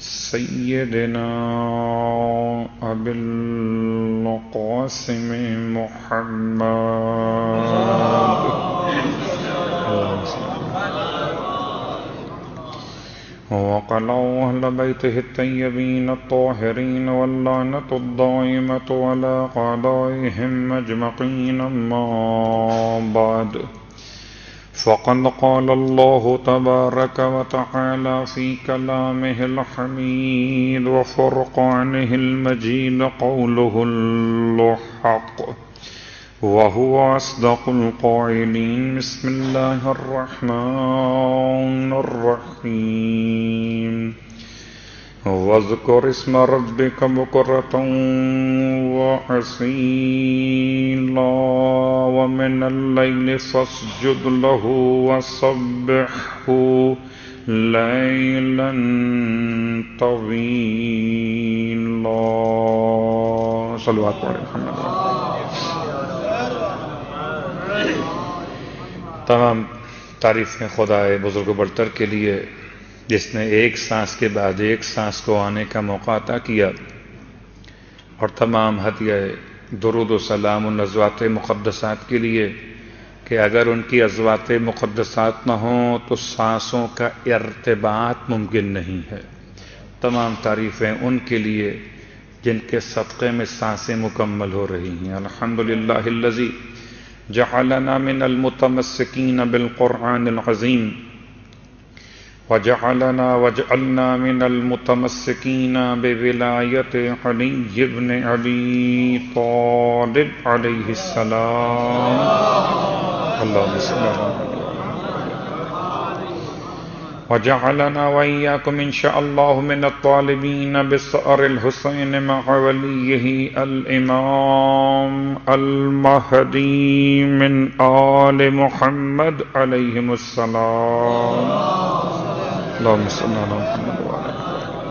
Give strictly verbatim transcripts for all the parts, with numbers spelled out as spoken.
سيدنا أبي القاسم محمد وقلوا أهل بيته الطيبين الطاهرين واللعنة الدائمة على أعدائهم أجمعين. أما بعد، فقد قال الله تبارك وتعالى في كلامه الحميد وفرقانه المجيد قوله الحق وهو أصدق القائلين. بسم الله الرحمن الرحيم. واذكر اسم ربك بكرة وأصيلا ومن الليل فاسجد له وسبحه ليلا طويلا. صلوات علی محمد. تمام تعریفیں خدائے بزرگ و برتر کے لیے جس نے ایک سانس کے بعد ایک سانس کو آنے کا موقع عطا کیا، اور تمام ہدیہ درود و سلام ان ازواج مقدسات کے لیے کہ اگر ان کی ازواج مقدسات نہ ہوں تو سانسوں کا ارتباط ممکن نہیں ہے. تمام تعریفیں ان کے لیے جن کے صدقے میں سانسیں مکمل ہو رہی ہیں. الحمدللہ الذی جعلنا من المتمسکین بالقرآن العظیم وجعلنا وجعلنا من المتمسکین بولایت علی بن ابی طالب علیہ السلام. اللہم صل علی وجعلنا وإياكم إن شاء الله من الطالبين بثأر الحسين مع وليه الإمام المهدي من آل محمد عليهم السلام. اللهم صل على محمد وعلى آله.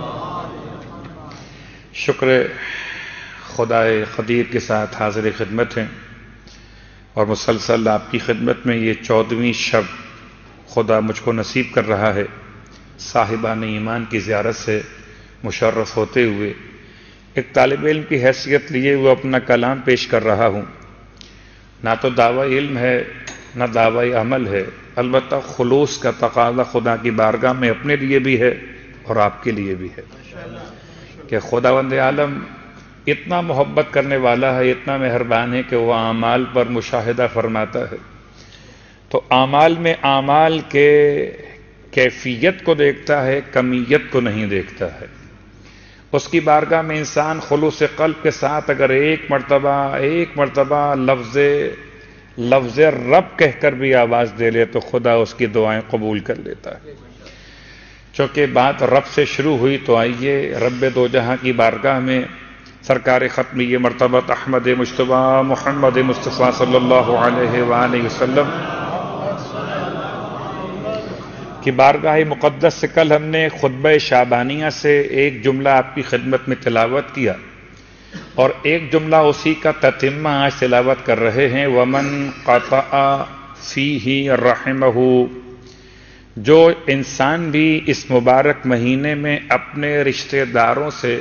شکر خدائے قدیر کے ساتھ حاضر خدمت ہیں اور مسلسل آپ کی خدمت میں یہ چودہویں شب خدا مجھ کو نصیب کر رہا ہے. صاحبان ایمان کی زیارت سے مشرف ہوتے ہوئے ایک طالب علم کی حیثیت لیے وہ اپنا کلام پیش کر رہا ہوں. نہ تو دعوی علم ہے نہ دعوی عمل ہے، البتہ خلوص کا تقاضا خدا کی بارگاہ میں اپنے لیے بھی ہے اور آپ کے لیے بھی ہے کہ خداوند عالم اتنا محبت کرنے والا ہے، اتنا مہربان ہے کہ وہ اعمال پر مشاہدہ فرماتا ہے. تو اعمال میں اعمال کے کیفیت کو دیکھتا ہے، کمیت کو نہیں دیکھتا ہے. اس کی بارگاہ میں انسان خلوص قلب کے ساتھ اگر ایک مرتبہ ایک مرتبہ لفظ لفظ رب کہہ کر بھی آواز دے لے تو خدا اس کی دعائیں قبول کر لیتا ہے. چونکہ بات رب سے شروع ہوئی تو آئیے رب دو جہاں کی بارگاہ میں سرکار ختمی مرتبہ احمد مجتبیٰ محمد مصطفیٰ صلی اللہ علیہ وآلہ وسلم کی بارگاہ مقدس سے کل ہم نے خطبہ شعبانیہ سے ایک جملہ آپ کی خدمت میں تلاوت کیا اور ایک جملہ اسی کا تتمہ آج تلاوت کر رہے ہیں. ومن قطع فیہ رحمہ، جو انسان بھی اس مبارک مہینے میں اپنے رشتہ داروں سے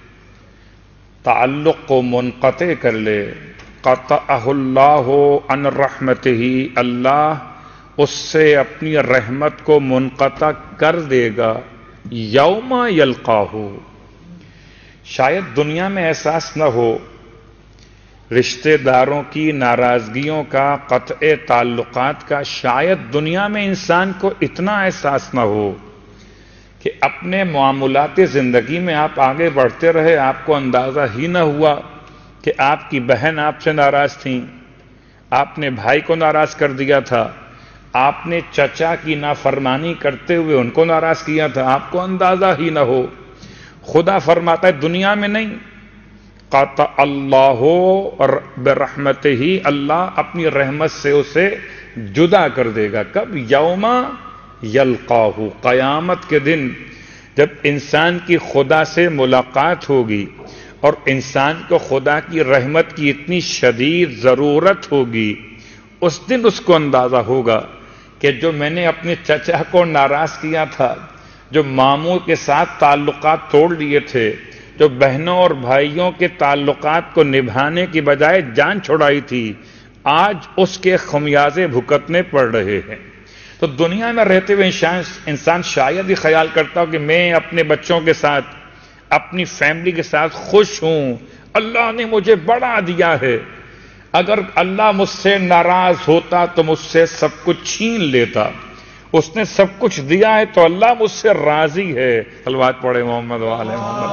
تعلق کو منقطع کر لے، قطعہ اللہ عن رحمتہ، اللہ اس سے اپنی رحمت کو منقطع کر دے گا. یوم یلقاہ، شاید دنیا میں احساس نہ ہو رشتہ داروں کی ناراضگیوں کا، قطع تعلقات کا، شاید دنیا میں انسان کو اتنا احساس نہ ہو کہ اپنے معاملات زندگی میں آپ آگے بڑھتے رہے، آپ کو اندازہ ہی نہ ہوا کہ آپ کی بہن آپ سے ناراض تھیں، آپ نے بھائی کو ناراض کر دیا تھا، آپ نے چچا کی نافرمانی کرتے ہوئے ان کو ناراض کیا تھا، آپ کو اندازہ ہی نہ ہو. خدا فرماتا ہے دنیا میں نہیں، قطع اللہ برحمتہ، اللہ اپنی رحمت سے اسے جدا کر دے گا. کب؟ یوم یلقاہ، قیامت کے دن جب انسان کی خدا سے ملاقات ہوگی اور انسان کو خدا کی رحمت کی اتنی شدید ضرورت ہوگی، اس دن اس کو اندازہ ہوگا کہ جو میں نے اپنے چچا کو ناراض کیا تھا، جو ماموں کے ساتھ تعلقات توڑ لیے تھے، جو بہنوں اور بھائیوں کے تعلقات کو نبھانے کی بجائے جان چھڑائی تھی، آج اس کے خمیازے بھگتنے پڑ رہے ہیں۔ تو دنیا میں رہتے ہوئے انسان انسان شاید ہی خیال کرتا ہو کہ میں اپنے بچوں کے ساتھ، اپنی فیملی کے ساتھ خوش ہوں، اللہ نے مجھے بڑا دیا ہے۔ اگر اللہ مجھ سے ناراض ہوتا تو مجھ سے سب کچھ چھین لیتا، اس نے سب کچھ دیا ہے تو اللہ مجھ سے راضی ہے۔ صلوات پڑھے محمد و آل محمد۔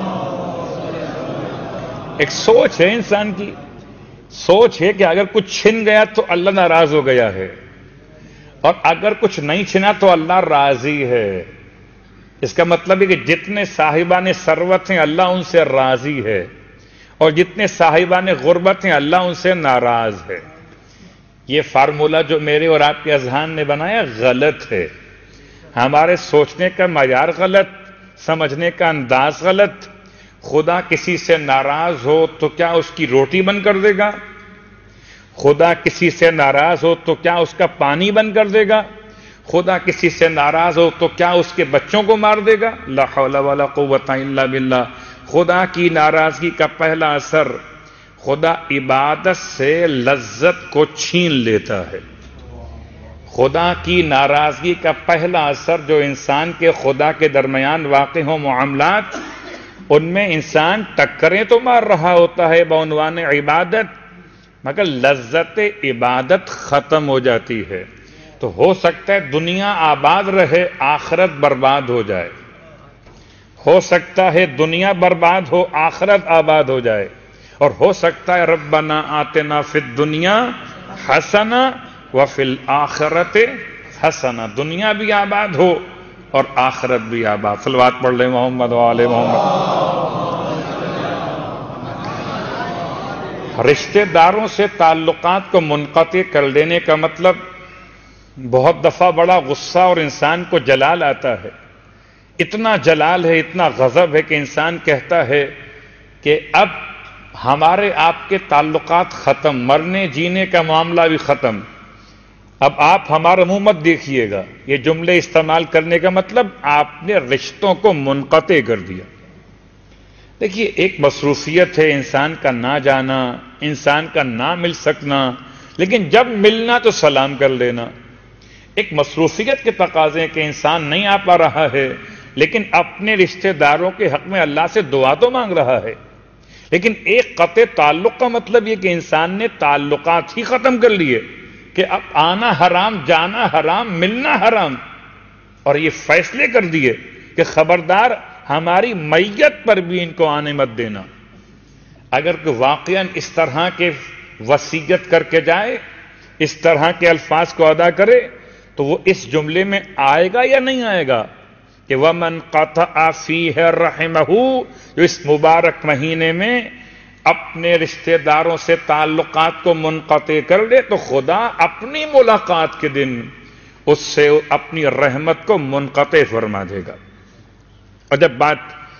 ایک سوچ ہے انسان کی، سوچ ہے کہ اگر کچھ چھن گیا تو اللہ ناراض ہو گیا ہے، اور اگر کچھ نہیں چھنا تو اللہ راضی ہے۔ اس کا مطلب ہے کہ جتنے صاحبان ثروت ہیں اللہ ان سے راضی ہے، اور جتنے صاحبان غربت ہیں اللہ ان سے ناراض ہے۔ یہ فارمولہ جو میرے اور آپ کے اذہان نے بنایا غلط ہے، ہمارے سوچنے کا معیار غلط، سمجھنے کا انداز غلط۔ خدا کسی سے ناراض ہو تو کیا اس کی روٹی بند کر دے گا؟ خدا کسی سے ناراض ہو تو کیا اس کا پانی بند کر دے گا؟ خدا کسی سے ناراض ہو تو کیا اس کے بچوں کو مار دے گا؟ لا حول ولا قوت الا باللہ۔ خدا کی ناراضگی کا پہلا اثر، خدا عبادت سے لذت کو چھین لیتا ہے۔ خدا کی ناراضگی کا پہلا اثر جو انسان کے خدا کے درمیان واقع ہو معاملات، ان میں انسان ٹکریں تو مار رہا ہوتا ہے بعنوان عبادت، مگر لذت عبادت ختم ہو جاتی ہے۔ تو ہو سکتا ہے دنیا آباد رہے، آخرت برباد ہو جائے۔ ہو سکتا ہے دنیا برباد ہو، آخرت آباد ہو جائے، اور ہو سکتا ہے ربنا آتنا فی الدنیا حسنہ وفی الآخرت حسنہ، دنیا بھی آباد ہو اور آخرت بھی آباد۔ صلوات پڑھ لیں محمد و آل محمد۔ رشتہ داروں سے تعلقات کو منقطع کر دینے کا مطلب بہت دفعہ بڑا غصہ اور انسان کو جلال آتا ہے، اتنا جلال ہے، اتنا غضب ہے کہ انسان کہتا ہے کہ اب ہمارے آپ کے تعلقات ختم، مرنے جینے کا معاملہ بھی ختم، اب آپ ہمارا منہ مت دیکھیے گا۔ یہ جملے استعمال کرنے کا مطلب آپ نے رشتوں کو منقطع کر دیا۔ دیکھیے، ایک مصروفیت ہے انسان کا نہ جانا، انسان کا نہ مل سکنا، لیکن جب ملنا تو سلام کر لینا۔ ایک مصروفیت کے تقاضے ہیں کہ انسان نہیں آ پا رہا ہے، لیکن اپنے رشتہ داروں کے حق میں اللہ سے دعا تو مانگ رہا ہے۔ لیکن ایک قطع تعلق کا مطلب یہ کہ انسان نے تعلقات ہی ختم کر لیے کہ اب آنا حرام، جانا حرام، ملنا حرام، اور یہ فیصلے کر دیے کہ خبردار ہماری میت پر بھی ان کو آنے مت دینا۔ اگر کوئی واقعاً اس طرح کے وصیت کر کے جائے، اس طرح کے الفاظ کو ادا کرے، تو وہ اس جملے میں آئے گا یا نہیں آئے گا کہ وَمَنْ قَطَعَ فِيهِ رَحِمَهُ، جو اس مبارک مہینے میں اپنے رشتہ داروں سے تعلقات کو منقطع کر دے تو خدا اپنی ملاقات کے دن اس سے اپنی رحمت کو منقطع فرما دے گا۔ اور جب بات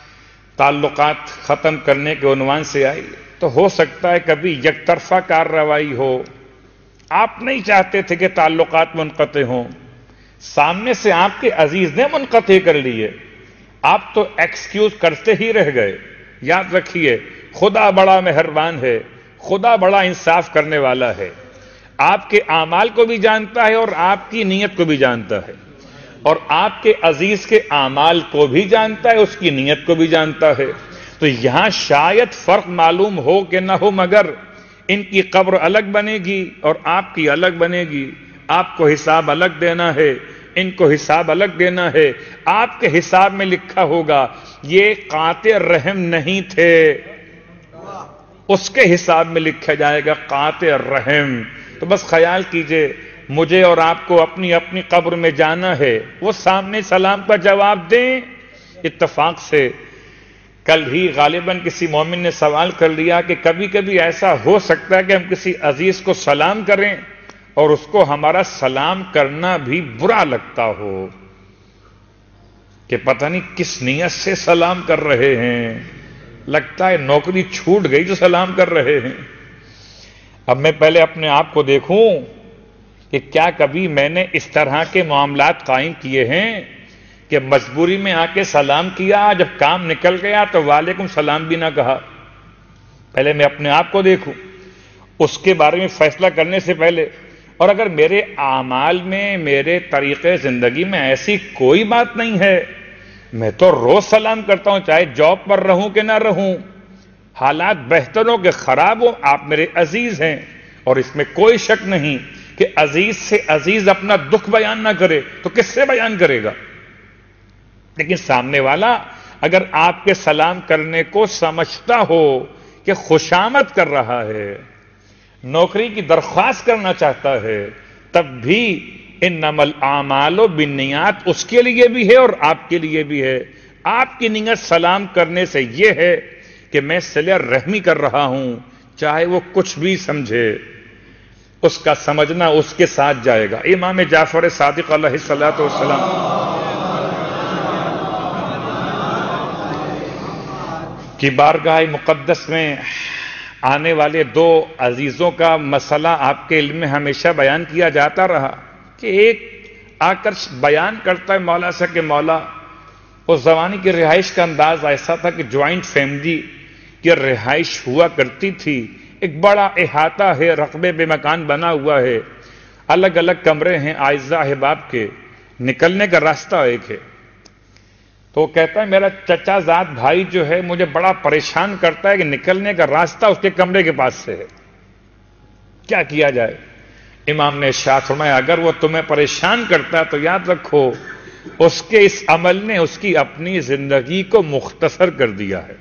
تعلقات ختم کرنے کے عنوان سے آئی تو ہو سکتا ہے کبھی یک طرفہ کارروائی ہو، آپ نہیں چاہتے تھے کہ تعلقات منقطع ہوں، سامنے سے آپ کے عزیز نے منقطع کر لیے، آپ تو ایکسکیوز کرتے ہی رہ گئے۔ یاد رکھیے، خدا بڑا مہربان ہے، خدا بڑا انصاف کرنے والا ہے، آپ کے اعمال کو بھی جانتا ہے اور آپ کی نیت کو بھی جانتا ہے، اور آپ کے عزیز کے اعمال کو بھی جانتا ہے، اس کی نیت کو بھی جانتا ہے۔ تو یہاں شاید فرق معلوم ہو کہ نہ ہو، مگر ان کی قبر الگ بنے گی اور آپ کی الگ بنے گی، آپ کو حساب الگ دینا ہے، ان کو حساب الگ دینا ہے۔ آپ کے حساب میں لکھا ہوگا یہ قاطع رحم نہیں تھے، اس کے حساب میں لکھا جائے گا قاطع رحم۔ تو بس خیال کیجئے، مجھے اور آپ کو اپنی اپنی قبر میں جانا ہے، وہ سامنے سلام کا جواب دیں۔ اتفاق سے کل ہی غالباً کسی مومن نے سوال کر لیا کہ کبھی کبھی ایسا ہو سکتا ہے کہ ہم کسی عزیز کو سلام کریں اور اس کو ہمارا سلام کرنا بھی برا لگتا ہو، کہ پتہ نہیں کس نیت سے سلام کر رہے ہیں، لگتا ہے نوکری چھوٹ گئی جو سلام کر رہے ہیں۔ اب میں پہلے اپنے آپ کو دیکھوں کہ کیا کبھی میں نے اس طرح کے معاملات قائم کیے ہیں کہ مجبوری میں آ کے سلام کیا، جب کام نکل گیا تو وعلیکم سلام بھی نہ کہا؟ پہلے میں اپنے آپ کو دیکھوں، اس کے بارے میں فیصلہ کرنے سے پہلے. اور اگر میرے اعمال میں، میرے طریقے زندگی میں ایسی کوئی بات نہیں ہے، میں تو روز سلام کرتا ہوں، چاہے جاب پر رہوں کہ نہ رہوں، حالات بہتر ہو کہ خراب ہو، آپ میرے عزیز ہیں. اور اس میں کوئی شک نہیں کہ عزیز سے عزیز اپنا دکھ بیان نہ کرے تو کس سے بیان کرے گا؟ لیکن سامنے والا اگر آپ کے سلام کرنے کو سمجھتا ہو کہ خوشامد کر رہا ہے، نوکری کی درخواست کرنا چاہتا ہے، تب بھی انما الاعمال بالنیات اس کے لیے بھی ہے اور آپ کے لیے بھی ہے. آپ کی نیت سلام کرنے سے یہ ہے کہ میں صلہ رحمی کر رہا ہوں، چاہے وہ کچھ بھی سمجھے، اس کا سمجھنا اس کے ساتھ جائے گا. امام جعفر صادق علیہ الصلوۃ والسلام کی بارگاہ مقدس میں آنے والے دو عزیزوں کا مسئلہ آپ کے علم میں ہمیشہ بیان کیا جاتا رہا کہ ایک آ کر بیان کرتا ہے مولا سے کہ مولا، اس زمانے کی رہائش کا انداز ایسا تھا کہ جوائنٹ فیملی کی رہائش ہوا کرتی تھی، ایک بڑا احاطہ ہے، رقبے بے مکان بنا ہوا ہے، الگ الگ کمرے ہیں اعزاء احباب کے، نکلنے کا راستہ ایک ہے. تو وہ کہتا ہے میرا چچا زاد بھائی جو ہے مجھے بڑا پریشان کرتا ہے کہ نکلنے کا راستہ اس کے کمرے کے پاس سے ہے، کیا کیا جائے؟ امام نے ارشاد فرمایا اگر وہ تمہیں پریشان کرتا ہے تو یاد رکھو اس کے اس عمل نے اس کی اپنی زندگی کو مختصر کر دیا ہے.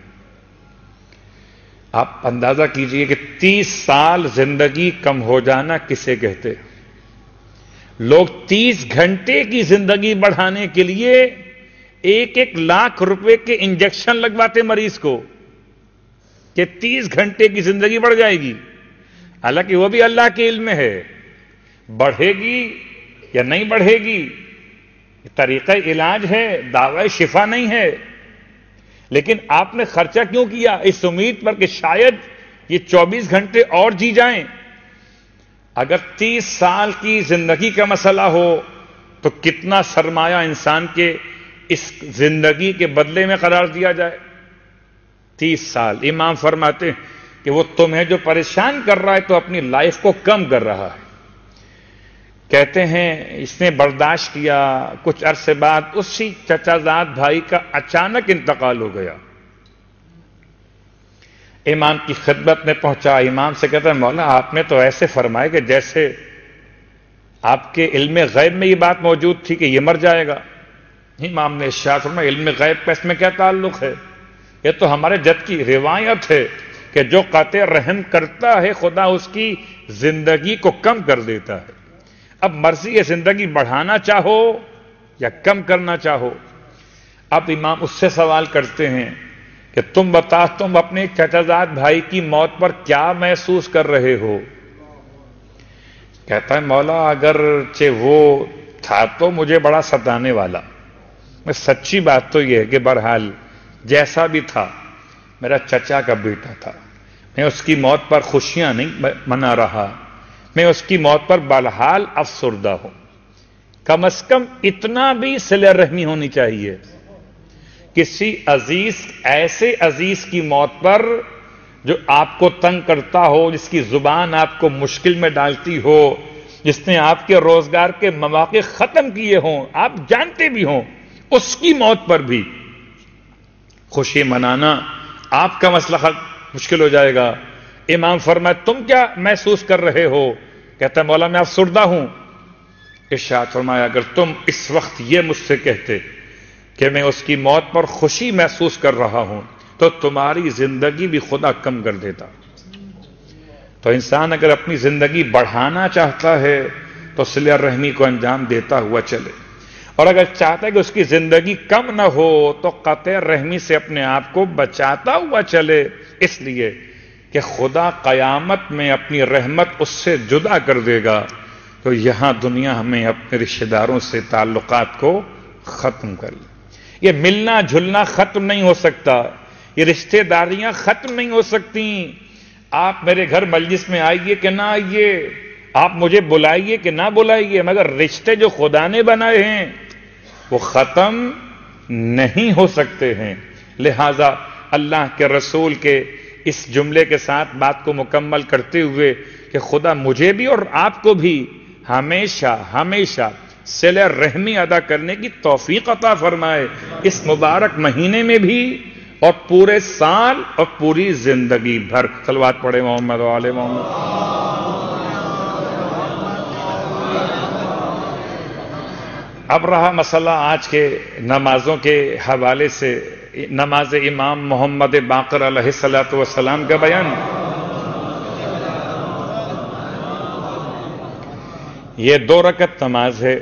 آپ اندازہ کیجئے کہ تیس سال زندگی کم ہو جانا کسے کہتے؟ لوگ تیس گھنٹے کی زندگی بڑھانے کے لیے ایک ایک لاکھ روپے کے انجیکشن لگواتے مریض کو کہ تیس گھنٹے کی زندگی بڑھ جائے گی. حالانکہ وہ بھی اللہ کے علم میں ہے، بڑھے گی یا نہیں بڑھے گی طریقہ علاج ہے، دعوی شفا نہیں ہے. لیکن آپ نے خرچہ کیوں کیا؟ اس امید پر کہ شاید یہ چوبیس گھنٹے اور جی جائیں. اگر تیس سال کی زندگی کا مسئلہ ہو تو کتنا سرمایہ انسان کے اس زندگی کے بدلے میں قرار دیا جائے؟ تیس سال. امام فرماتے ہیں کہ وہ تمہیں جو پریشان کر رہا ہے تو اپنی لائف کو کم کر رہا ہے. کہتے ہیں اس نے برداشت کیا، کچھ عرصے بعد اسی چچا زاد بھائی کا اچانک انتقال ہو گیا. امام کی خدمت میں پہنچا، امام سے کہتا ہے مولا آپ نے تو ایسے فرمائے کہ جیسے آپ کے علم غیب میں یہ بات موجود تھی کہ یہ مر جائے گا. امام نے ارشاد فرمایا علم غیب کا اس میں کیا تعلق ہے؟ یہ تو ہمارے جد کی روایت ہے کہ جو قطع رحم کرتا ہے خدا اس کی زندگی کو کم کر دیتا ہے. اب مرضی ہے زندگی بڑھانا چاہو یا کم کرنا چاہو. اب امام اس سے سوال کرتے ہیں کہ تم بتا تم اپنے چچا زاد بھائی کی موت پر کیا محسوس کر رہے ہو؟ کہتا ہے مولا اگرچہ وہ تھا تو مجھے بڑا ستانے والا، میں سچی بات تو یہ ہے کہ بہرحال جیسا بھی تھا میرا چچا کا بیٹا تھا، میں اس کی موت پر خوشیاں نہیں منا رہا، میں اس کی موت پر بہرحال افسردہ ہوں. کم از کم اتنا بھی صلہ رحمی ہونی چاہیے. کسی عزیز ایسے عزیز کی موت پر جو آپ کو تنگ کرتا ہو، جس کی زبان آپ کو مشکل میں ڈالتی ہو، جس نے آپ کے روزگار کے مواقع ختم کیے ہوں، آپ جانتے بھی ہوں، اس کی موت پر بھی خوشی منانا آپ کا مسئلہ مشکل ہو جائے گا. امام فرمائے تم کیا محسوس کر رہے ہو؟ کہتا ہے مولا میں افسردہ ہوں. ارشاد فرمایا اگر تم اس وقت یہ مجھ سے کہتے کہ میں اس کی موت پر خوشی محسوس کر رہا ہوں تو تمہاری زندگی بھی خدا کم کر دیتا. تو انسان اگر اپنی زندگی بڑھانا چاہتا ہے تو صلہ رحمی کو انجام دیتا ہوا چلے، اور اگر چاہتا ہے کہ اس کی زندگی کم نہ ہو تو قطع رحمی سے اپنے آپ کو بچاتا ہوا چلے، اس لیے کہ خدا قیامت میں اپنی رحمت اس سے جدا کر دے گا. تو یہاں دنیا ہمیں اپنے رشتہ داروں سے تعلقات کو ختم کر لے. یہ ملنا جھلنا ختم نہیں ہو سکتا، یہ رشتہ داریاں ختم نہیں ہو سکتی. آپ میرے گھر مجلس میں آئیے کہ نہ آئیے، آپ مجھے بلائیے کہ نہ بلائیے، مگر رشتے جو خدا نے بنائے ہیں وہ ختم نہیں ہو سکتے ہیں. لہذا اللہ کے رسول کے اس جملے کے ساتھ بات کو مکمل کرتے ہوئے کہ خدا مجھے بھی اور آپ کو بھی ہمیشہ ہمیشہ صلہ رحمی ادا کرنے کی توفیق عطا فرمائے، اس مبارک مہینے میں بھی اور پورے سال اور پوری زندگی بھر. صلوات پڑھے محمد و آل محمد. اب رہا مسئلہ آج کے نمازوں کے حوالے سے نماز امام محمد باقر علیہ الصلوۃ والسلام کا بیان. یہ دو رکعت نماز ہے.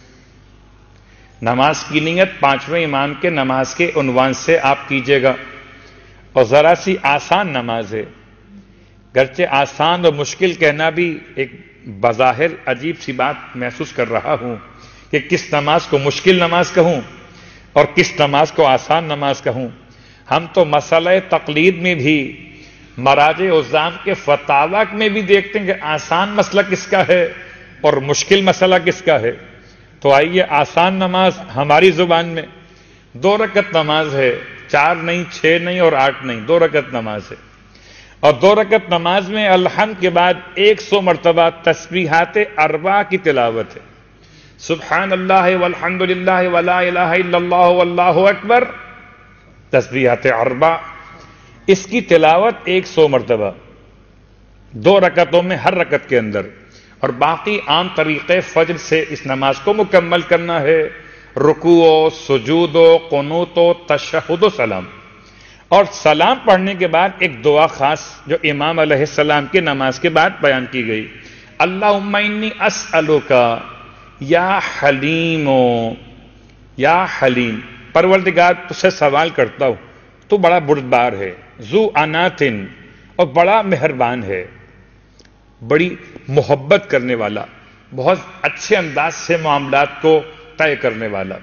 نماز کی نیت پانچویں امام کے نماز کے عنوان سے آپ کیجئے گا، اور ذرا سی آسان نماز ہے. گرچہ آسان اور مشکل کہنا بھی ایک بظاہر عجیب سی بات محسوس کر رہا ہوں کہ کس نماز کو مشکل نماز کہوں اور کس نماز کو آسان نماز کہوں. ہم تو مسئلہ تقلید میں بھی مراجع عظام کے فتاوی میں بھی دیکھتے ہیں کہ آسان مسئلہ کس کا ہے اور مشکل مسئلہ کس کا ہے. تو آئیے آسان نماز ہماری زبان میں دو رکعت نماز ہے، چار نہیں، چھ نہیں اور آٹھ نہیں، دو رکعت نماز ہے. اور دو رکعت نماز میں الحمد کے بعد ایک سو مرتبہ تسبیحات اربع کی تلاوت ہے. سبحان اللہ والحمد للہ ولا الہ الا اللہ واللہ اکبر، تسبیحات اربع، اس کی تلاوت ایک سو مرتبہ دو رکعتوں میں ہر رکعت کے اندر. اور باقی عام طریقے فجر سے اس نماز کو مکمل کرنا ہے، رکوع و سجود و قنوت و تشہد و سلام. اور سلام پڑھنے کے بعد ایک دعا خاص جو امام علیہ السلام کی نماز کے بعد بیان کی گئی، اللہم انی اسألک یا حلیم یا حلیم، پروردگار تجھ سے سوال کرتا ہوں، تو بڑا بردبار ہے، ذو اناتن، اور بڑا مہربان ہے، بڑی محبت کرنے والا، بہت اچھے انداز سے معاملات کو طے کرنے والا،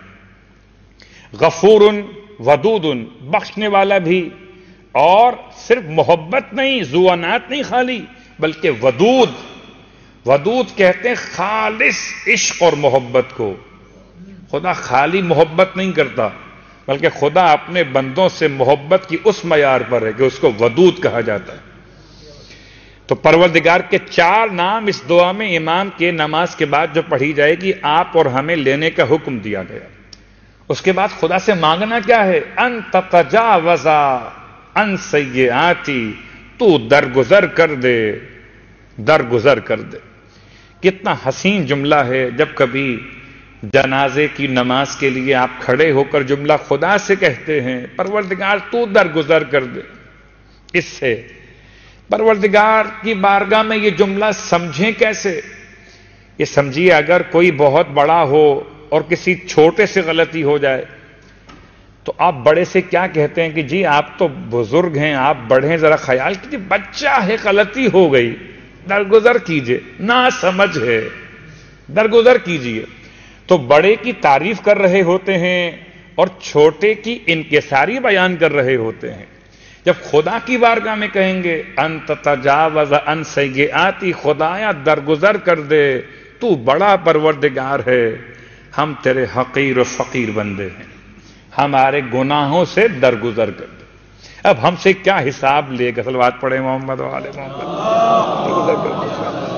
غفور ودود، بخشنے والا بھی، اور صرف محبت نہیں، ذو انات نہیں خالی، بلکہ ودود. ودود کہتے ہیں خالص عشق اور محبت کو. خدا خالی محبت نہیں کرتا، بلکہ خدا اپنے بندوں سے محبت کی اس معیار پر ہے کہ اس کو ودود کہا جاتا ہے. تو پروردگار کے چار نام اس دعا میں امام کے نماز کے بعد جو پڑھی جائے گی آپ اور ہمیں لینے کا حکم دیا گیا. اس کے بعد خدا سے مانگنا کیا ہے؟ ان تتجاوز ان سیئاتی، تو درگزر کر دے، درگزر کر دے. کتنا حسین جملہ ہے جب کبھی جنازے کی نماز کے لیے آپ کھڑے ہو کر جملہ خدا سے کہتے ہیں، پروردگار تو درگزر کر دے. اس سے پروردگار کی بارگاہ میں یہ جملہ سمجھیں کیسے؟ یہ سمجھیے اگر کوئی بہت بڑا ہو اور کسی چھوٹے سے غلطی ہو جائے تو آپ بڑے سے کیا کہتے ہیں کہ جی آپ تو بزرگ ہیں، آپ بڑے ہیں، ذرا خیال کیجیے، بچہ ہے، غلطی ہو گئی، درگزر کیجیے، نا سمجھ ہے، درگزر کیجیے. تو بڑے کی تعریف کر رہے ہوتے ہیں اور چھوٹے کی انکساری بیان کر رہے ہوتے ہیں. جب خدا کی بارگاہ میں کہیں گے انت تجاوز ان سیئاتی، خدایا درگزر کر دے، تو بڑا پروردگار ہے، ہم تیرے حقیر و فقیر بندے ہیں، ہمارے گناہوں سے درگزر کر دے. اب ہم سے کیا حساب لے گا؟ صلوات پڑھے محمد و آل محمد. درگزر کر دے.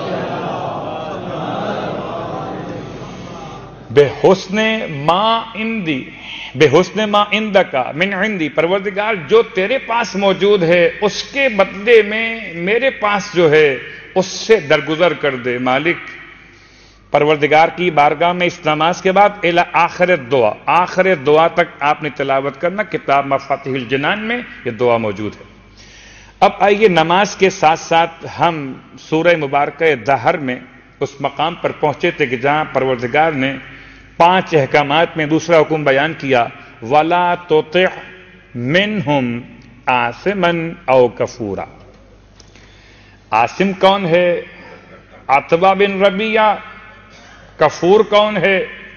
بے حسن ما عندی، بے حسن ما عندکا من عندی، پروردگار جو تیرے پاس موجود ہے اس کے بدلے میں میرے پاس جو ہے اس سے درگزر کر دے. مالک پروردگار کی بارگاہ میں اس نماز کے بعد الی آخر دعا، آخر دعا تک آپ نے تلاوت کرنا. کتاب مفاتیح الجنان میں یہ دعا موجود ہے. اب آئیے نماز کے ساتھ ساتھ ہم سورہ مبارکہ دہر میں اس مقام پر پہنچے تھے کہ جہاں پروردگار نے پانچ احکامات میں دوسرا حکم بیان کیا، وَلَا تُطِعْ مِنْهُمْ آثِمًا اَوْ کَفُورًا. عاصم کون ہے؟ عتبہ بن ربیعہ. کفور کون ہے؟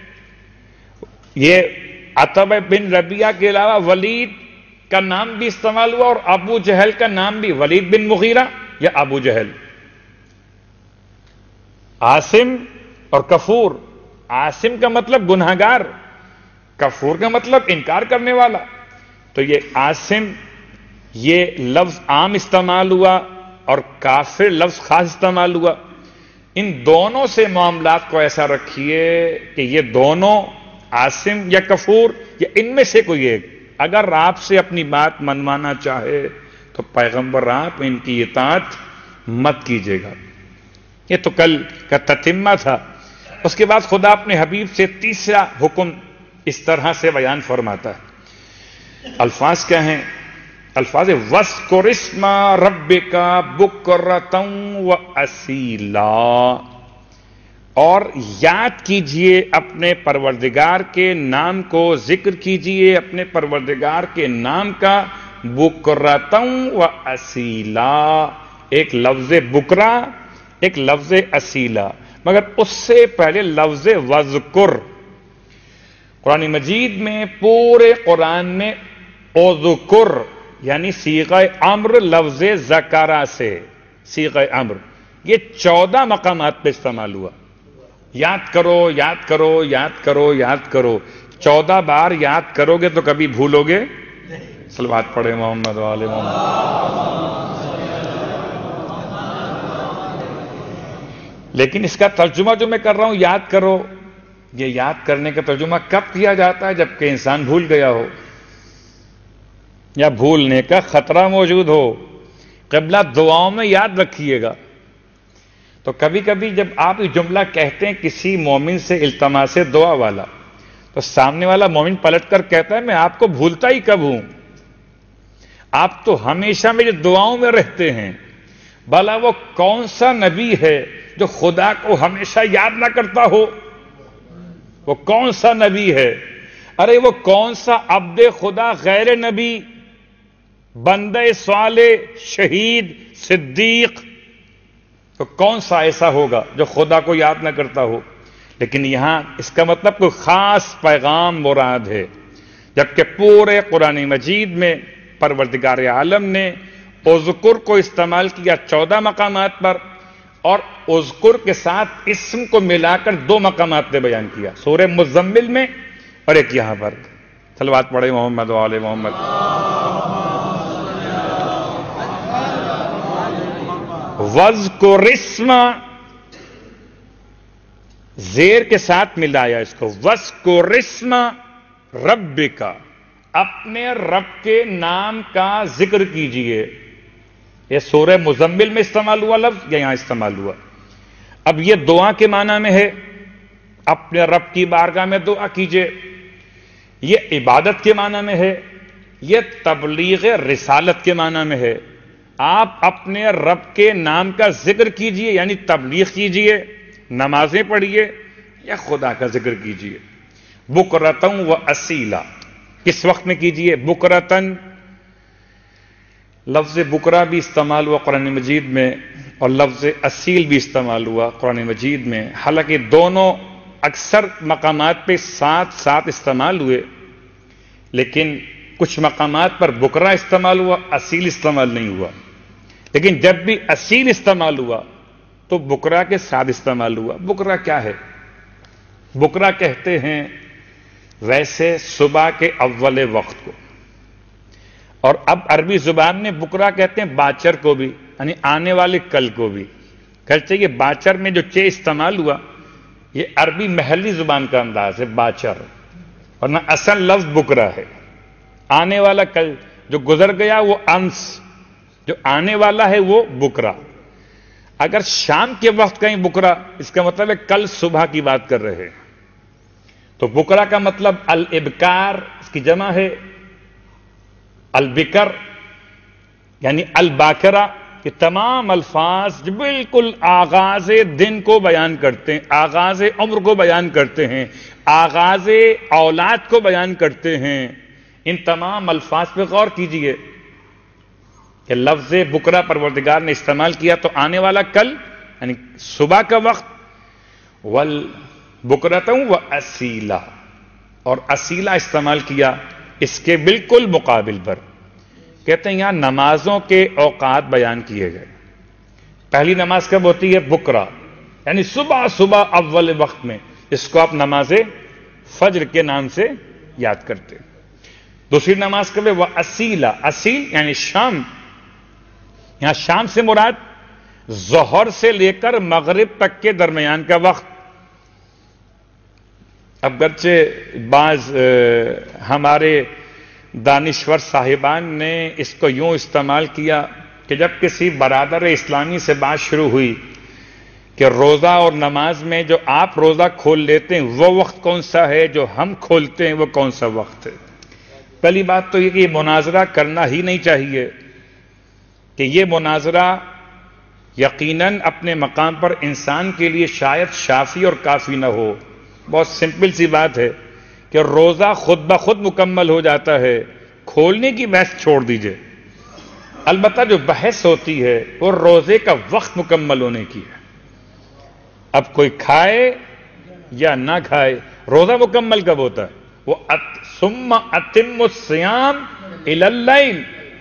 یہ عتبہ بن ربیعہ کے علاوہ ولید کا نام بھی استعمال ہوا اور ابو جہل کا نام بھی، ولید بن مغیرہ یا ابو جہل. عاصم اور کفور. عاصم کا مطلب گنہگار، کفور کا مطلب انکار کرنے والا. تو یہ آسم یہ لفظ عام استعمال ہوا اور کافر لفظ خاص استعمال ہوا. ان دونوں سے معاملات کو ایسا رکھیے کہ یہ دونوں آسم یا کفور یا ان میں سے کوئی ایک اگر آپ سے اپنی بات منوانا چاہے تو پیغمبر آپ ان کی اطاعت مت کیجیے گا. یہ تو کل کا تتمہ تھا. اس کے بعد خدا اپنے حبیب سے تیسرا حکم اس طرح سے بیان فرماتا ہے. الفاظ کیا ہیں؟ الفاظ وَاذْكُرِ اسْمَ رَبِّكَ بُكْرَةً وَأَصِيلًا، اور یاد کیجئے اپنے پروردگار کے نام کو، ذکر کیجئے اپنے پروردگار کے نام کا بُكْرَةً وَأَصِيلًا. ایک لفظ بکرا، ایک لفظ اصیلا، مگر اس سے پہلے لفظ وذکر. قرآن مجید میں پورے قرآن میں اذکر یعنی صیغہ امر لفظ ذکرہ سے صیغہ امر یہ چودہ مقامات پہ استعمال ہوا. یاد کرو یاد کرو یاد کرو یاد کرو. چودہ بار یاد کرو گے تو کبھی بھولو گے؟ صلوات پڑھے محمد والے محمد. لیکن اس کا ترجمہ جو میں کر رہا ہوں یاد کرو، یہ یاد کرنے کا ترجمہ کب کیا جاتا ہے؟ جبکہ انسان بھول گیا ہو یا بھولنے کا خطرہ موجود ہو. قبلہ دعاؤں میں یاد رکھیے گا. تو کبھی کبھی جب آپ یہ جملہ کہتے ہیں کسی مومن سے التماس دعا والا، تو سامنے والا مومن پلٹ کر کہتا ہے میں آپ کو بھولتا ہی کب ہوں، آپ تو ہمیشہ میری دعاؤں میں رہتے ہیں. بھلا وہ کون سا نبی ہے جو خدا کو ہمیشہ یاد نہ کرتا ہو؟ وہ کون سا نبی ہے؟ ارے وہ کون سا عبد خدا غیر نبی، بندہ صالح، شہید، صدیق، تو کون سا ایسا ہوگا جو خدا کو یاد نہ کرتا ہو؟ لیکن یہاں اس کا مطلب کوئی خاص پیغام مراد ہے. جبکہ پورے قرآن مجید میں پروردگار عالم نے اذکر کو استعمال کیا چودہ مقامات پر، اور اذکر کے ساتھ اسم کو ملا کر دو مقامات پہ بیان کیا، سورہ مزمل میں اور ایک یہاں پر. صلوات پڑھے محمد وآل محمد. وَاذْكُرِ اسْمَ زیر کے ساتھ ملایا اس کو، وَاذْكُرِ اسْمَ رَبِّكَ اپنے رب کے نام کا ذکر کیجئے. یہ سورہ مزمل میں استعمال ہوا لفظ یا یہاں استعمال ہوا؟ اب یہ دعا کے معنی میں ہے، اپنے رب کی بارگاہ میں دعا کیجئے. یہ عبادت کے معنی میں ہے، یہ تبلیغ رسالت کے معنی میں ہے. آپ اپنے رب کے نام کا ذکر کیجئے یعنی تبلیغ کیجئے، نمازیں پڑھیے یا خدا کا ذکر کیجئے. بکرتن و اصیلا، کس وقت میں کیجئے؟ بکرتن، لفظ بکرا بھی استعمال ہوا قرآن مجید میں اور لفظ اصیل بھی استعمال ہوا قرآن مجید میں. حالانکہ دونوں اکثر مقامات پہ ساتھ ساتھ استعمال ہوئے، لیکن کچھ مقامات پر بکرا استعمال ہوا، اصیل استعمال نہیں ہوا. لیکن جب بھی اصیل استعمال ہوا تو بکرا کے ساتھ استعمال ہوا. بکرا کیا ہے؟ بکرا کہتے ہیں ویسے صبح کے اول وقت کو، اور اب عربی زبان میں بکرا کہتے ہیں باچر کو بھی، یعنی آنے والے کل کو بھی. گرچہ یہ باچر میں جو چے استعمال ہوا یہ عربی محلی زبان کا انداز ہے باچر، ورنہ اصل لفظ بکرا ہے. آنے والا کل جو گزر گیا وہ امس، جو آنے والا ہے وہ بکرا. اگر شام کے وقت کہیں بکرا، اس کا مطلب ہے کل صبح کی بات کر رہے ہیں. تو بکرا کا مطلب الابکار، اس کی جمع ہے البکر یعنی الباکرہ. یہ تمام الفاظ جو بالکل آغاز دن کو بیان کرتے ہیں، آغاز عمر کو بیان کرتے ہیں، آغاز اولاد کو بیان کرتے ہیں. ان تمام الفاظ پہ غور کیجئے کہ لفظ بکرا پروردگار نے استعمال کیا تو آنے والا کل یعنی صبح کا وقت، والبکرۃ واصیلا، اور اصیلا استعمال کیا اس کے بالکل مقابل پر. کہتے ہیں یہاں نمازوں کے اوقات بیان کیے گئے. پہلی نماز کب ہوتی ہے؟ بکرا، یعنی صبح صبح اول وقت میں. اس کو آپ نماز فجر کے نام سے یاد کرتے. دوسری نماز کب ہے؟ وہ اصیلا، اصیل یعنی شام. یہاں شام سے مراد ظہر سے لے کر مغرب تک کے درمیان کا وقت. اگرچہ بعض ہمارے دانشور صاحبان نے اس کو یوں استعمال کیا کہ جب کسی برادر اسلامی سے بات شروع ہوئی کہ روزہ اور نماز میں جو آپ روزہ کھول لیتے ہیں وہ وقت کون سا ہے، جو ہم کھولتے ہیں وہ کون سا وقت ہے. پہلی بات تو یہ کہ یہ مناظرہ کرنا ہی نہیں چاہیے کہ یہ مناظرہ یقیناً اپنے مقام پر انسان کے لیے شاید شافی اور کافی نہ ہو. بہت سمپل سی بات ہے کہ روزہ خود بخود مکمل ہو جاتا ہے، کھولنے کی بحث چھوڑ دیجئے. البتہ جو بحث ہوتی ہے وہ روزے کا وقت مکمل ہونے کی ہے. اب کوئی کھائے یا نہ کھائے، روزہ مکمل کب ہوتا ہے؟ وہ ثم اتم الصیام الی اللیل.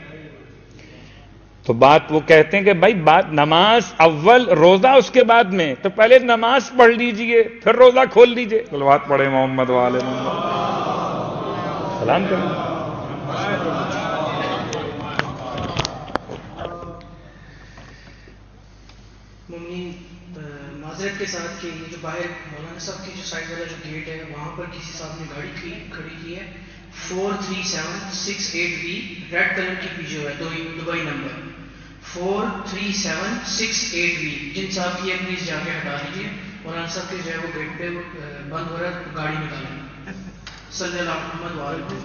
تو بات وہ کہتے ہیں کہ بھائی بات نماز اول، روزہ اس کے بعد میں، تو پہلے نماز پڑھ لیجئے پھر روزہ کھول لیجئے. صلوات پڑھے محمد والے محمد. سلام کریں. ممنین معذرت کے ساتھ کہ یہ جو باہر مولانا صاحب کی جو سائڈ والا جو گیٹ ہے وہاں پر کسی صاحب نے گاڑی کھڑی کی ہے four three seven six eight B red colour کی بھی جو ہے Dubai number four three seven six eight B. جن صاحب کی ہے پلیز جا کے ہٹا دیجیے. مولانا صاحب کے جو ہے وہ گیٹ پہ بند ہو رہا ہے، گاڑی نکالیں. صلی اللہ محمد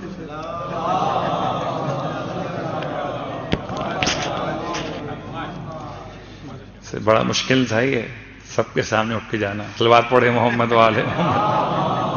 سے بڑا مشکل تھا یہ سب کے سامنے اٹھ کے جانا. صلوات پڑھے محمد والے محمد.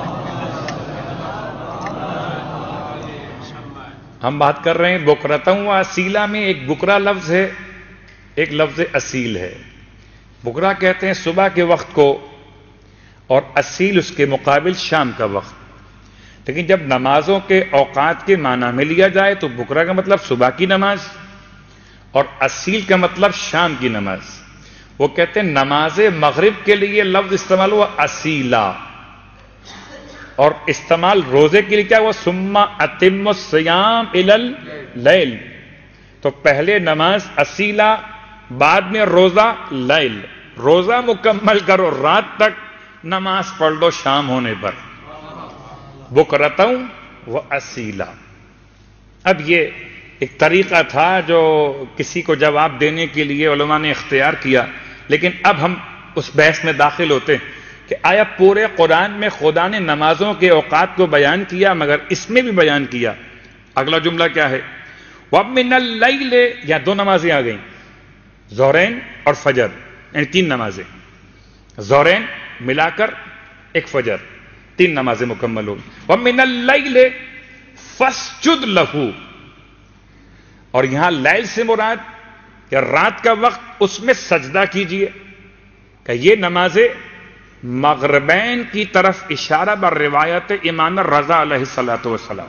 ہم بات کر رہے ہیں بکرتم و اصیلا میں. ایک بکرا لفظ ہے، ایک لفظ اصیل ہے. بکرا کہتے ہیں صبح کے وقت کو اور اصیل اس کے مقابل شام کا وقت. لیکن جب نمازوں کے اوقات کے معنی میں لیا جائے تو بکرا کا مطلب صبح کی نماز اور اصیل کا مطلب شام کی نماز. وہ کہتے ہیں نماز مغرب کے لیے لفظ استعمال ہوا اصیلا اور استعمال روزے کے لیے کیا ہوا ثم اتم الصیام الی اللیل. تو پہلے نماز اصیلا، بعد میں روزہ لیل. روزہ مکمل کرو، رات تک نماز پڑھ لو شام ہونے پر. بکرتم و اصیلا. اب یہ ایک طریقہ تھا جو کسی کو جواب دینے کے لیے علماء نے اختیار کیا، لیکن اب ہم اس بحث میں داخل ہوتے ہیں کہ آیا پورے قرآن میں خدا نے نمازوں کے اوقات کو بیان کیا مگر اس میں بھی بیان کیا. اگلا جملہ کیا ہے؟ وَمِنَ اللَّيْلِ. یا دو نمازیں آ گئیں، ظہرین اور فجر، یعنی تین نمازیں. ظہرین ملا کر ایک فجر، تین نمازیں مکمل ہوگی. وَمِنَ اللَّيْلِ فَاسْجُدْ لَهُ. اور یہاں لیل سے مراد کہ رات کا وقت اس میں سجدہ کیجئے. کہ یہ نمازیں مغربین کی طرف اشارہ بر روایت امام رضا علیہ الصلوۃ والسلام.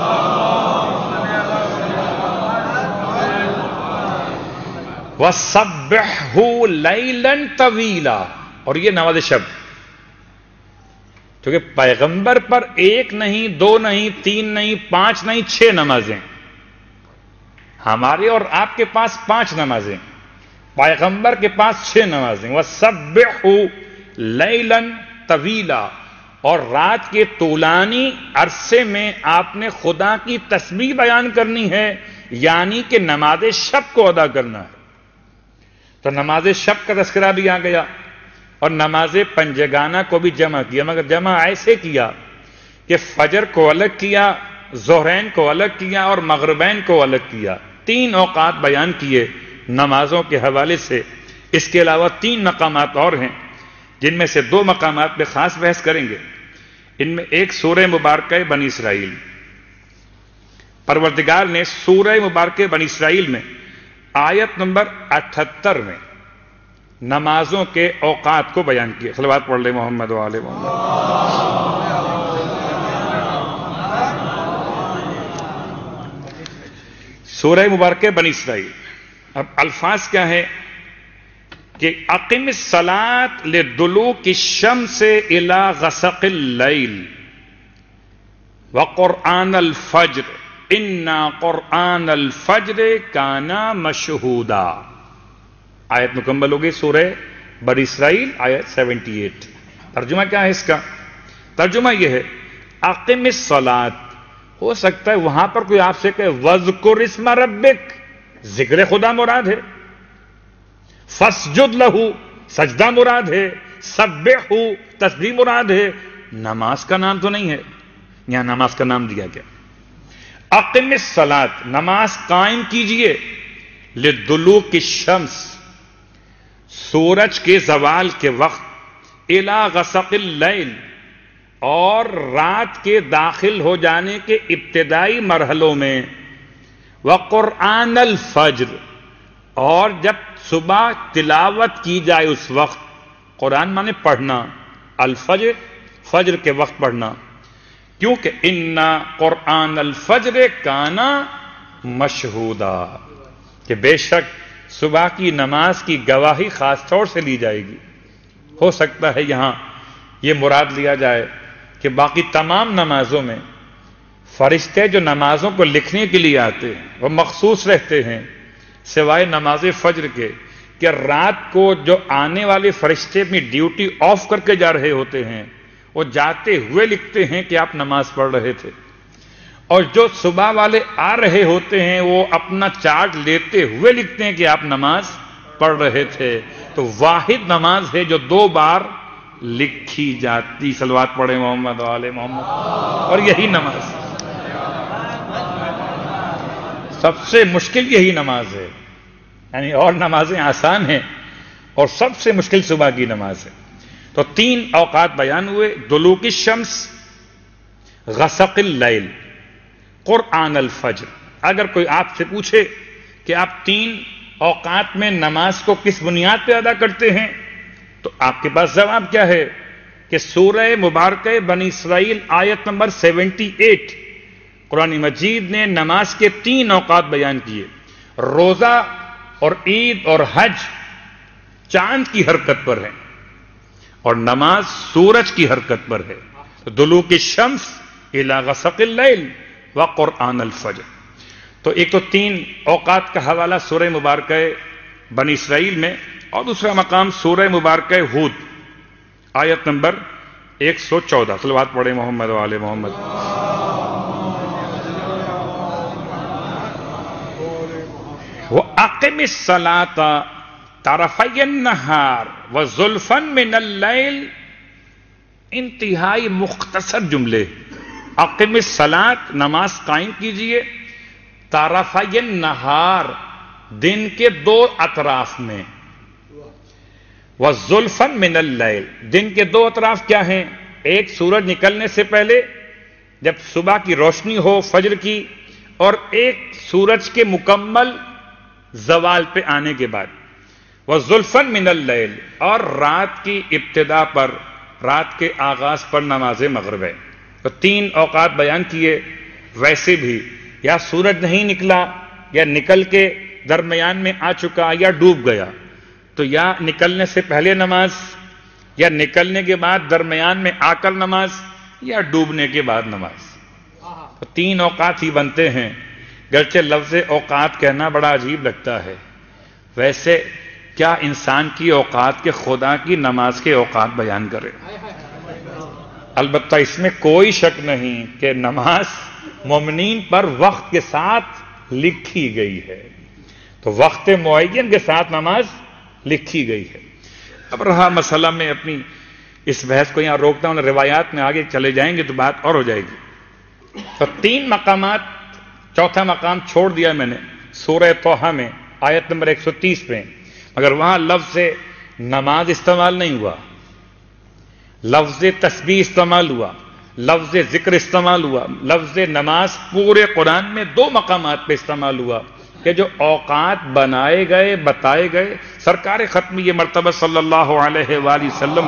وَسَبِّحْهُ لَيْلًا طَوِيلًا. اور یہ نماز شب، کیونکہ پیغمبر پر ایک نہیں، دو نہیں، تین نہیں، پانچ نہیں، چھ نمازیں. ہمارے اور آپ کے پاس پانچ نمازیں، پیغمبر کے پاس چھ نمازیں. وَسَبِّحْهُ لیلن طویلا. اور رات کے طولانی عرصے میں آپ نے خدا کی تسبیح بیان کرنی ہے، یعنی کہ نماز شب کو ادا کرنا ہے. تو نماز شب کا تذکرہ بھی آ گیا اور نماز پنجگانہ کو بھی جمع کیا، مگر جمع ایسے کیا کہ فجر کو الگ کیا، ظہرین کو الگ کیا اور مغربین کو الگ کیا. تین اوقات بیان کیے نمازوں کے حوالے سے. اس کے علاوہ تین مقامات اور ہیں جن میں سے دو مقامات پہ خاص بحث کریں گے. ان میں ایک سورہ مبارکہ بنی اسرائیل. پروردگار نے سورہ مبارکہ بنی اسرائیل میں آیت نمبر اٹھہتر میں نمازوں کے اوقات کو بیان کیا. صلوات پڑھ لے محمد وآل محمد. سورہ مبارکہ بنی اسرائیل. اب الفاظ کیا ہے کہ اقم الصلاۃ لدلوک الشمس الی غسق اللیل. وقرآن الفجر انا قرآن الفجر کانا مشہودا. آیت مکمل ہوگی سورہ بنی اسرائیل آیت اٹھہتر. ترجمہ کیا ہے اس کا؟ ترجمہ یہ ہے اقم الصلاۃ. ہو سکتا ہے وہاں پر کوئی آپ سے کہے وذکر اسم ربک، ذکر خدا مراد ہے. فسجد لہ، سجدہ مراد ہے. سبحہ، تسبیح مراد ہے. نماز کا نام تو نہیں ہے یہاں، نماز کا نام دیا گیا. اقم الصلاۃ، نماز قائم کیجئے. لدلوک الشمس، سورج کے زوال کے وقت. الی غسق اللیل، اور رات کے داخل ہو جانے کے ابتدائی مرحلوں میں. وقرآن الفجر، اور جب صبح تلاوت کی جائے اس وقت. قرآن مانے پڑھنا، الفجر فجر کے وقت پڑھنا. کیونکہ انا قرآن الفجر کانا مشہودا، کہ بے شک صبح کی نماز کی گواہی خاص طور سے لی جائے گی. ہو سکتا ہے یہاں یہ مراد لیا جائے کہ باقی تمام نمازوں میں فرشتے جو نمازوں کو لکھنے کے لیے آتے ہیں وہ مخصوص رہتے ہیں، سوائے نماز فجر کے، کہ رات کو جو آنے والے فرشتے اپنی ڈیوٹی آف کر کے جا رہے ہوتے ہیں وہ جاتے ہوئے لکھتے ہیں کہ آپ نماز پڑھ رہے تھے، اور جو صبح والے آ رہے ہوتے ہیں وہ اپنا چارج لیتے ہوئے لکھتے ہیں کہ آپ نماز پڑھ رہے تھے. تو واحد نماز ہے جو دو بار لکھی جاتی. صلوات پڑھیں محمد و آل محمد. اور یہی نماز سب سے مشکل یہی نماز ہے، یعنی اور نمازیں آسان ہیں اور سب سے مشکل صبح کی نماز ہے. تو تین اوقات بیان ہوئے: دلوک الشمس، غسق اللیل، قرآن الفجر. اگر کوئی آپ سے پوچھے کہ آپ تین اوقات میں نماز کو کس بنیاد پہ ادا کرتے ہیں تو آپ کے پاس جواب کیا ہے کہ سورہ مبارکہ بنی اسرائیل آیت نمبر اٹھہتر قرآن مجید نے نماز کے تین اوقات بیان کیے. روزہ اور عید اور حج چاند کی حرکت پر ہے اور نماز سورج کی حرکت پر ہے. دلوک الشمس الی غسق اللیل وقرآن الفجر. تو ایک تو تین اوقات کا حوالہ سورہ مبارکہ بنی اسرائیل میں، اور دوسرا مقام سورہ مبارکہ ہود آیت نمبر ایک سو چودہ. صلوات پڑھیں محمد و آل محمد. وَأَقِمِ الصَّلَاةَ طَرَفَيَ النَّهَارِ وَزُلْفًا مِّنَ اللَّيْلِ. انتہائی مختصر جملے. اقم الصلاۃ، نماز قائم کیجئے. طرفی النہار، دن کے دو اطراف میں. وَزُلْفًا مِّنَ اللَّيْلِ، دن کے دو اطراف کیا ہیں؟ ایک سورج نکلنے سے پہلے جب صبح کی روشنی ہو فجر کی، اور ایک سورج کے مکمل زوال پہ آنے کے بعد. وَزُلْفًا مِّنَ اللَّيْلِ، اور رات کی ابتدا پر، رات کے آغاز پر نماز مغرب ہے. تو تین اوقات بیان کیے. ویسے بھی یا سورج نہیں نکلا یا نکل کے درمیان میں آ چکا یا ڈوب گیا، تو یا نکلنے سے پہلے نماز، یا نکلنے کے بعد درمیان میں آ کر نماز، یا ڈوبنے کے بعد نماز. تو تین اوقات ہی بنتے ہیں. گرچہ لفظ اوقات کہنا بڑا عجیب لگتا ہے، ویسے کیا انسان کی اوقات کے خدا کی نماز کے اوقات بیان کرے؟ البتہ اس میں کوئی شک نہیں کہ نماز مومنین پر وقت کے ساتھ لکھی گئی ہے. تو وقت معین کے ساتھ نماز لکھی گئی ہے. اب رہا مسئلہ، میں اپنی اس بحث کو یہاں روکتا ہوں، روایات میں آگے چلے جائیں گے تو بات اور ہو جائے گی. تو تین مقامات، چوتھا مقام چھوڑ دیا میں نے سورہ طٰہٰ میں آیت نمبر ایک سو تیس میں، مگر وہاں لفظ نماز استعمال نہیں ہوا، لفظ تسبیح استعمال ہوا، لفظ ذکر استعمال ہوا. لفظ نماز پورے قرآن میں دو مقامات پہ استعمال ہوا کہ جو اوقات بنائے گئے، بتائے گئے. سرکار ختم یہ مرتبہ صلی اللہ علیہ وآلہ وسلم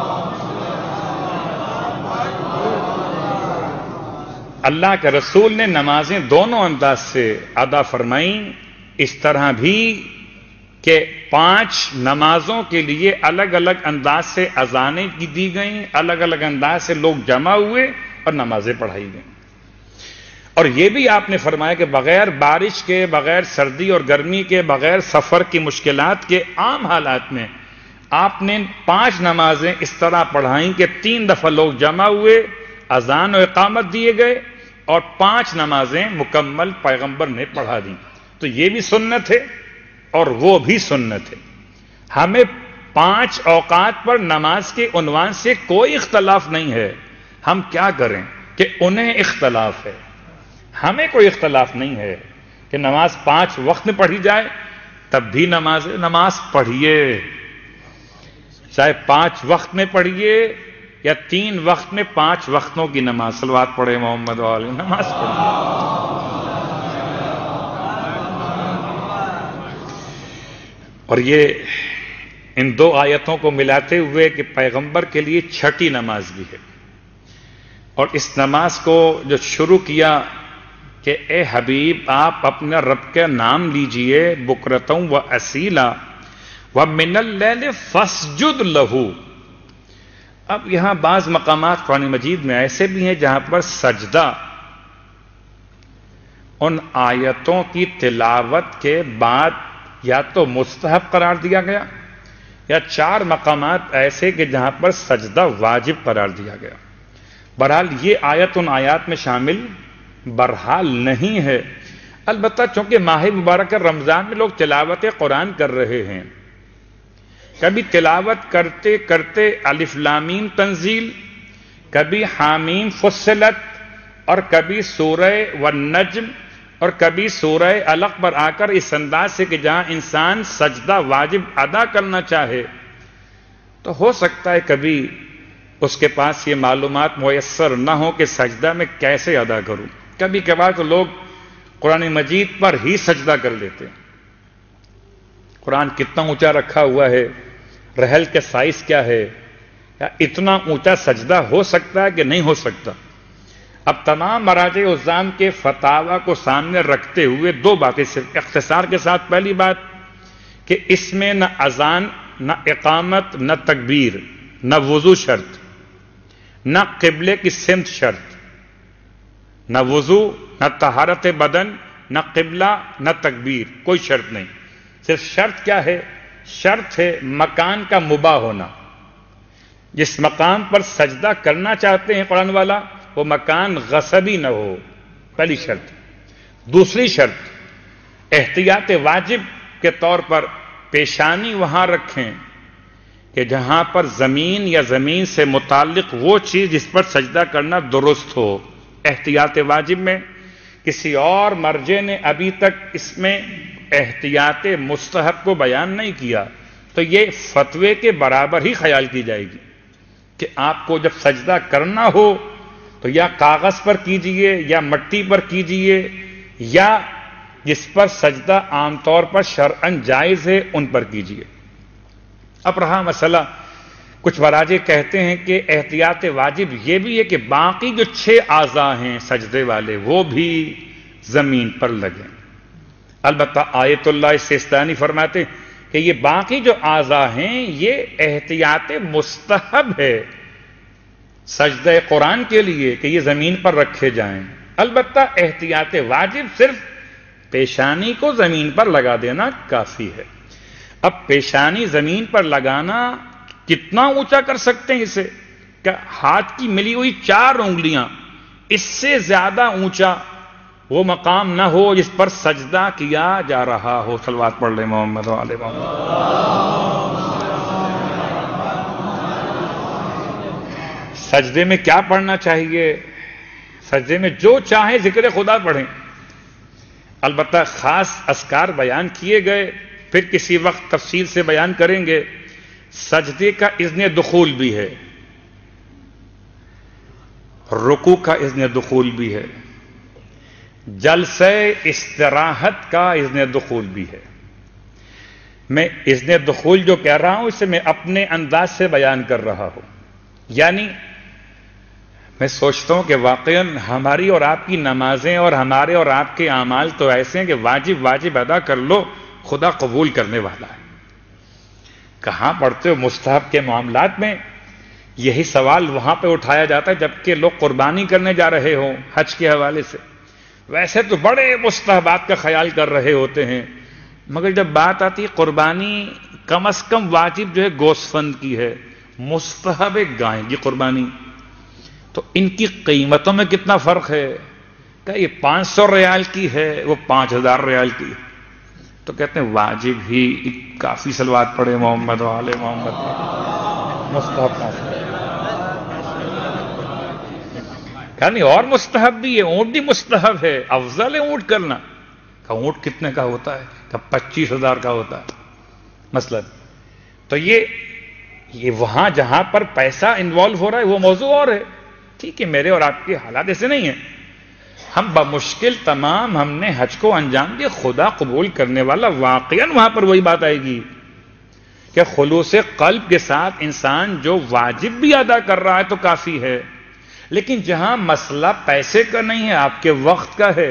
اللہ کے رسول نے نمازیں دونوں انداز سے ادا فرمائیں. اس طرح بھی کہ پانچ نمازوں کے لیے الگ الگ انداز سے اذانیں دی گئیں، الگ الگ انداز سے لوگ جمع ہوئے اور نمازیں پڑھائی گئیں. اور یہ بھی آپ نے فرمایا کہ بغیر بارش کے، بغیر سردی اور گرمی کے، بغیر سفر کی مشکلات کے عام حالات میں آپ نے پانچ نمازیں اس طرح پڑھائیں کہ تین دفعہ لوگ جمع ہوئے، اذان و اقامت دیے گئے اور پانچ نمازیں مکمل پیغمبر نے پڑھا دیں. تو یہ بھی سنت ہے اور وہ بھی سنت ہے. ہمیں پانچ اوقات پر نماز کے عنوان سے کوئی اختلاف نہیں ہے. ہم کیا کریں کہ انہیں اختلاف ہے، ہمیں کوئی اختلاف نہیں ہے کہ نماز پانچ وقت میں پڑھی جائے. تب بھی نماز نماز پڑھیے، چاہے پانچ وقت میں پڑھیے یا تین وقت میں پانچ وقتوں کی نماز. صلوات پڑھے محمد والی نماز پڑھیے. اور یہ ان دو آیتوں کو ملاتے ہوئے کہ پیغمبر کے لیے چھٹی نماز بھی ہے. اور اس نماز کو جو شروع کیا کہ اے حبیب آپ اپنے رب کا نام لیجئے بکرتوں و اصیلا ومن اللیل فاسجد لہ. اب یہاں بعض مقامات قرآن مجید میں ایسے بھی ہیں جہاں پر سجدہ ان آیتوں کی تلاوت کے بعد یا تو مستحب قرار دیا گیا یا چار مقامات ایسے کہ جہاں پر سجدہ واجب قرار دیا گیا. بہرحال یہ آیت ان آیات میں شامل برحال نہیں ہے. البتہ چونکہ ماہ مبارک رمضان میں لوگ تلاوت قرآن کر رہے ہیں، کبھی تلاوت کرتے کرتے الف لام میم تنزیل، کبھی حامیم فصلت، اور کبھی سورہ والنجم، اور کبھی سورہ علق پر آ کر اس انداز سے کہ جہاں انسان سجدہ واجب ادا کرنا چاہے تو ہو سکتا ہے کبھی اس کے پاس یہ معلومات میسر نہ ہو کہ سجدہ میں کیسے ادا کروں. کبھی کبھار تو لوگ قرآن مجید پر ہی سجدہ کر لیتے ہیں. قرآن کتنا اونچا رکھا ہوا ہے، رحل کے سائز کیا ہے، یا اتنا اونچا سجدہ ہو سکتا ہے کہ نہیں ہو سکتا. اب تمام مراجع عظام کے فتاوی کو سامنے رکھتے ہوئے دو باتیں صرف اختصار کے ساتھ. پہلی بات کہ اس میں نہ اذان، نہ اقامت، نہ تکبیر، نہ وضو شرط، نہ قبلے کی سمت شرط، نہ وضو، نہ طہارت بدن، نہ قبلہ، نہ تکبیر، کوئی شرط نہیں. صرف شرط کیا ہے؟ شرط ہے مکان کا مباح ہونا. جس مقام پر سجدہ کرنا چاہتے ہیں قرآن والا وہ مکان غصبی نہ ہو، پہلی شرط. دوسری شرط احتیاط واجب کے طور پر پیشانی وہاں رکھیں کہ جہاں پر زمین یا زمین سے متعلق وہ چیز جس پر سجدہ کرنا درست ہو. احتیاط واجب میں کسی اور مرجع نے ابھی تک اس میں احتیاط مستحب کو بیان نہیں کیا، تو یہ فتوے کے برابر ہی خیال کی جائے گی کہ آپ کو جب سجدہ کرنا ہو تو یا کاغذ پر کیجئے یا مٹی پر کیجئے، یا جس پر سجدہ عام طور پر شرعاً جائز ہے ان پر کیجئے. اب رہا مسئلہ، کچھ مراجع کہتے ہیں کہ احتیاط واجب یہ بھی ہے کہ باقی جو چھ اعضاء ہیں سجدے والے وہ بھی زمین پر لگیں. البتہ آیت اللہ اس سے استثناء فرماتے کہ یہ باقی جو اعضاء ہیں یہ احتیاط مستحب ہے سجدہ قرآن کے لیے کہ یہ زمین پر رکھے جائیں. البتہ احتیاط واجب صرف پیشانی کو زمین پر لگا دینا کافی ہے. اب پیشانی زمین پر لگانا کتنا اونچا کر سکتے ہیں اسے؟ کہ ہاتھ کی ملی ہوئی چار انگلیاں، اس سے زیادہ اونچا وہ مقام نہ ہو جس پر سجدہ کیا جا رہا ہو. صلوات پڑھ لیں محمد و آل محمد. سجدے میں کیا پڑھنا چاہیے؟ سجدے میں جو چاہیں ذکر خدا پڑھیں. البتہ خاص اذکار بیان کیے گئے، پھر کسی وقت تفصیل سے بیان کریں گے. سجدے کا اذن دخول بھی ہے، رکوع کا اذن دخول بھی ہے، جلسہ استراحت کا اذن دخول بھی ہے. میں اذن دخول جو کہہ رہا ہوں اسے میں اپنے انداز سے بیان کر رہا ہوں. یعنی میں سوچتا ہوں کہ واقعاً ہماری اور آپ کی نمازیں اور ہمارے اور آپ کے اعمال تو ایسے ہیں کہ واجب واجب ادا کر لو خدا قبول کرنے والا ہے. کہاں پڑھتے ہو مستحب کے معاملات میں؟ یہی سوال وہاں پہ اٹھایا جاتا ہے جبکہ لوگ قربانی کرنے جا رہے ہوں حج کے حوالے سے. ویسے تو بڑے مستحبات کا خیال کر رہے ہوتے ہیں، مگر جب بات آتی ہے قربانی، کم از کم واجب جو ہے گوشت فند کی ہے، مستحب ایک گائے کی قربانی، تو ان کی قیمتوں میں کتنا فرق ہے؟ کہ یہ پانچ سو ریال کی ہے، وہ پانچ ہزار ریال کی ہے، تو کہتے ہیں واجب ہی کافی صلوات پڑھے محمد و آل محمد، مستحب کافی نہیں، اور مستحب بھی ہے، اونٹ بھی مستحب ہے، افضل ہے اونٹ کرنا۔ کہ اونٹ کتنے کا ہوتا ہے؟ کہ پچیس ہزار کا ہوتا ہے مثلا۔ تو یہ یہ وہاں جہاں پر پیسہ انوالو ہو رہا ہے وہ موضوع اور ہے، ٹھیک ہے، میرے اور آپ کے حالات ایسے نہیں ہیں، ہم بمشکل تمام ہم نے حج کو انجام دیا، خدا قبول کرنے والا، واقعاً وہاں پر وہی بات آئے گی کہ خلوص قلب کے ساتھ انسان جو واجب بھی ادا کر رہا ہے تو کافی ہے، لیکن جہاں مسئلہ پیسے کا نہیں ہے، آپ کے وقت کا ہے،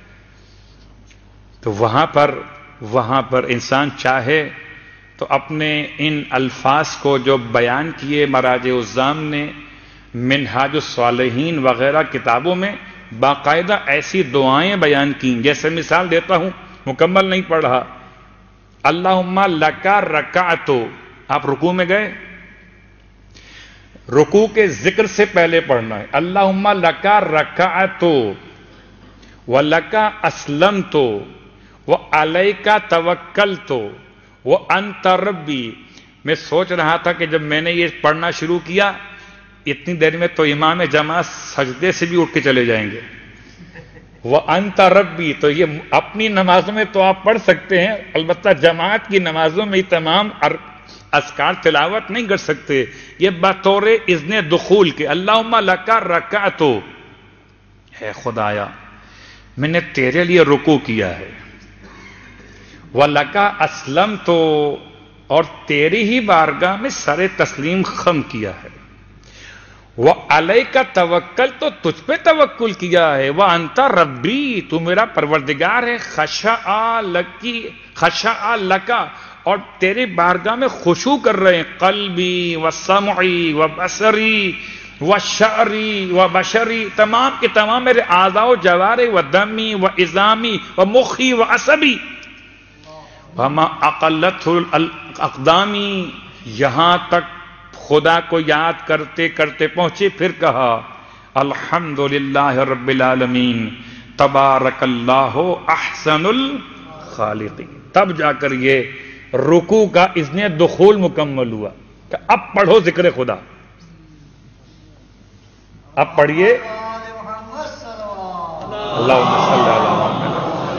تو وہاں پر وہاں پر انسان چاہے تو اپنے ان الفاظ کو جو بیان کیے مراجع الزام نے، منہاج الصالحین وغیرہ کتابوں میں باقاعدہ ایسی دعائیں بیان کی، جیسے مثال دیتا ہوں، مکمل نہیں پڑھ رہا، اللہم لکا رکعتو، آپ رکوع میں گئے، رکوع کے ذکر سے پہلے پڑھنا ہے، اللہم لکا رکعتو ولکا اسلمتو وعلیکا توکلتو وانت ربی۔ میں سوچ رہا تھا کہ جب میں نے یہ پڑھنا شروع کیا، اتنی دیر میں تو امام جماعت سجدے سے بھی اٹھ کے چلے جائیں گے، وانت ربی، تو یہ اپنی نمازوں میں تو آپ پڑھ سکتے ہیں، البتہ جماعت کی نمازوں میں تمام اذکار تلاوت نہیں کر سکتے، یہ بطور اذن دخول کے اللہم لکا رکعتو، ہے خدایا میں نے تیرے لیے رکوع کیا ہے، وَلَكَ أَسْلَمْتُ، اور تیری ہی بارگاہ میں سر تسلیم خم کیا ہے، وَعَلَيْكَ تَوَكَّلْتُ، تجھ پہ توکل کیا ہے، وَأَنْتَ رَبِّي، تو میرا پروردگار ہے، خَشَعَ لَكِ خَشَعَ لَكَ، اور تیری بارگاہ میں خشوع کر رہے ہیں، قلبی وسمعی وبصری وشعری وبشری، تمام کے تمام میرے اعضاء و جوارح و دمی و عظامی و مخی و عصبی، وما اقلت الاقدامی، یہاں تک خدا کو یاد کرتے کرتے پہنچے، پھر کہا الحمدللہ رب العالمین تبارک اللہ احسن الخالقین، تب جا کر یہ رکوع کا اذن دخول مکمل ہوا کہ اب پڑھو ذکر خدا، اب پڑھیے اللہم صلی علی محمد،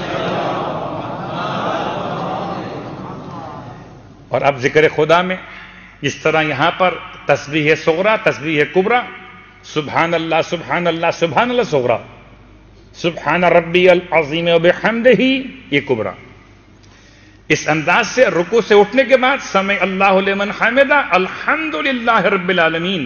اور اب ذکر خدا میں اس طرح یہاں پر تسبیح صغریٰ، تسبیح کبریٰ، سبحان اللہ سبحان اللہ سبحان اللہ صغریٰ، سبحان ربی العظیم وبحمدہ یہ کبریٰ، اس انداز سے رکوع سے اٹھنے کے بعد سمع اللہ لمن حمدہ الحمدللہ رب العالمین۔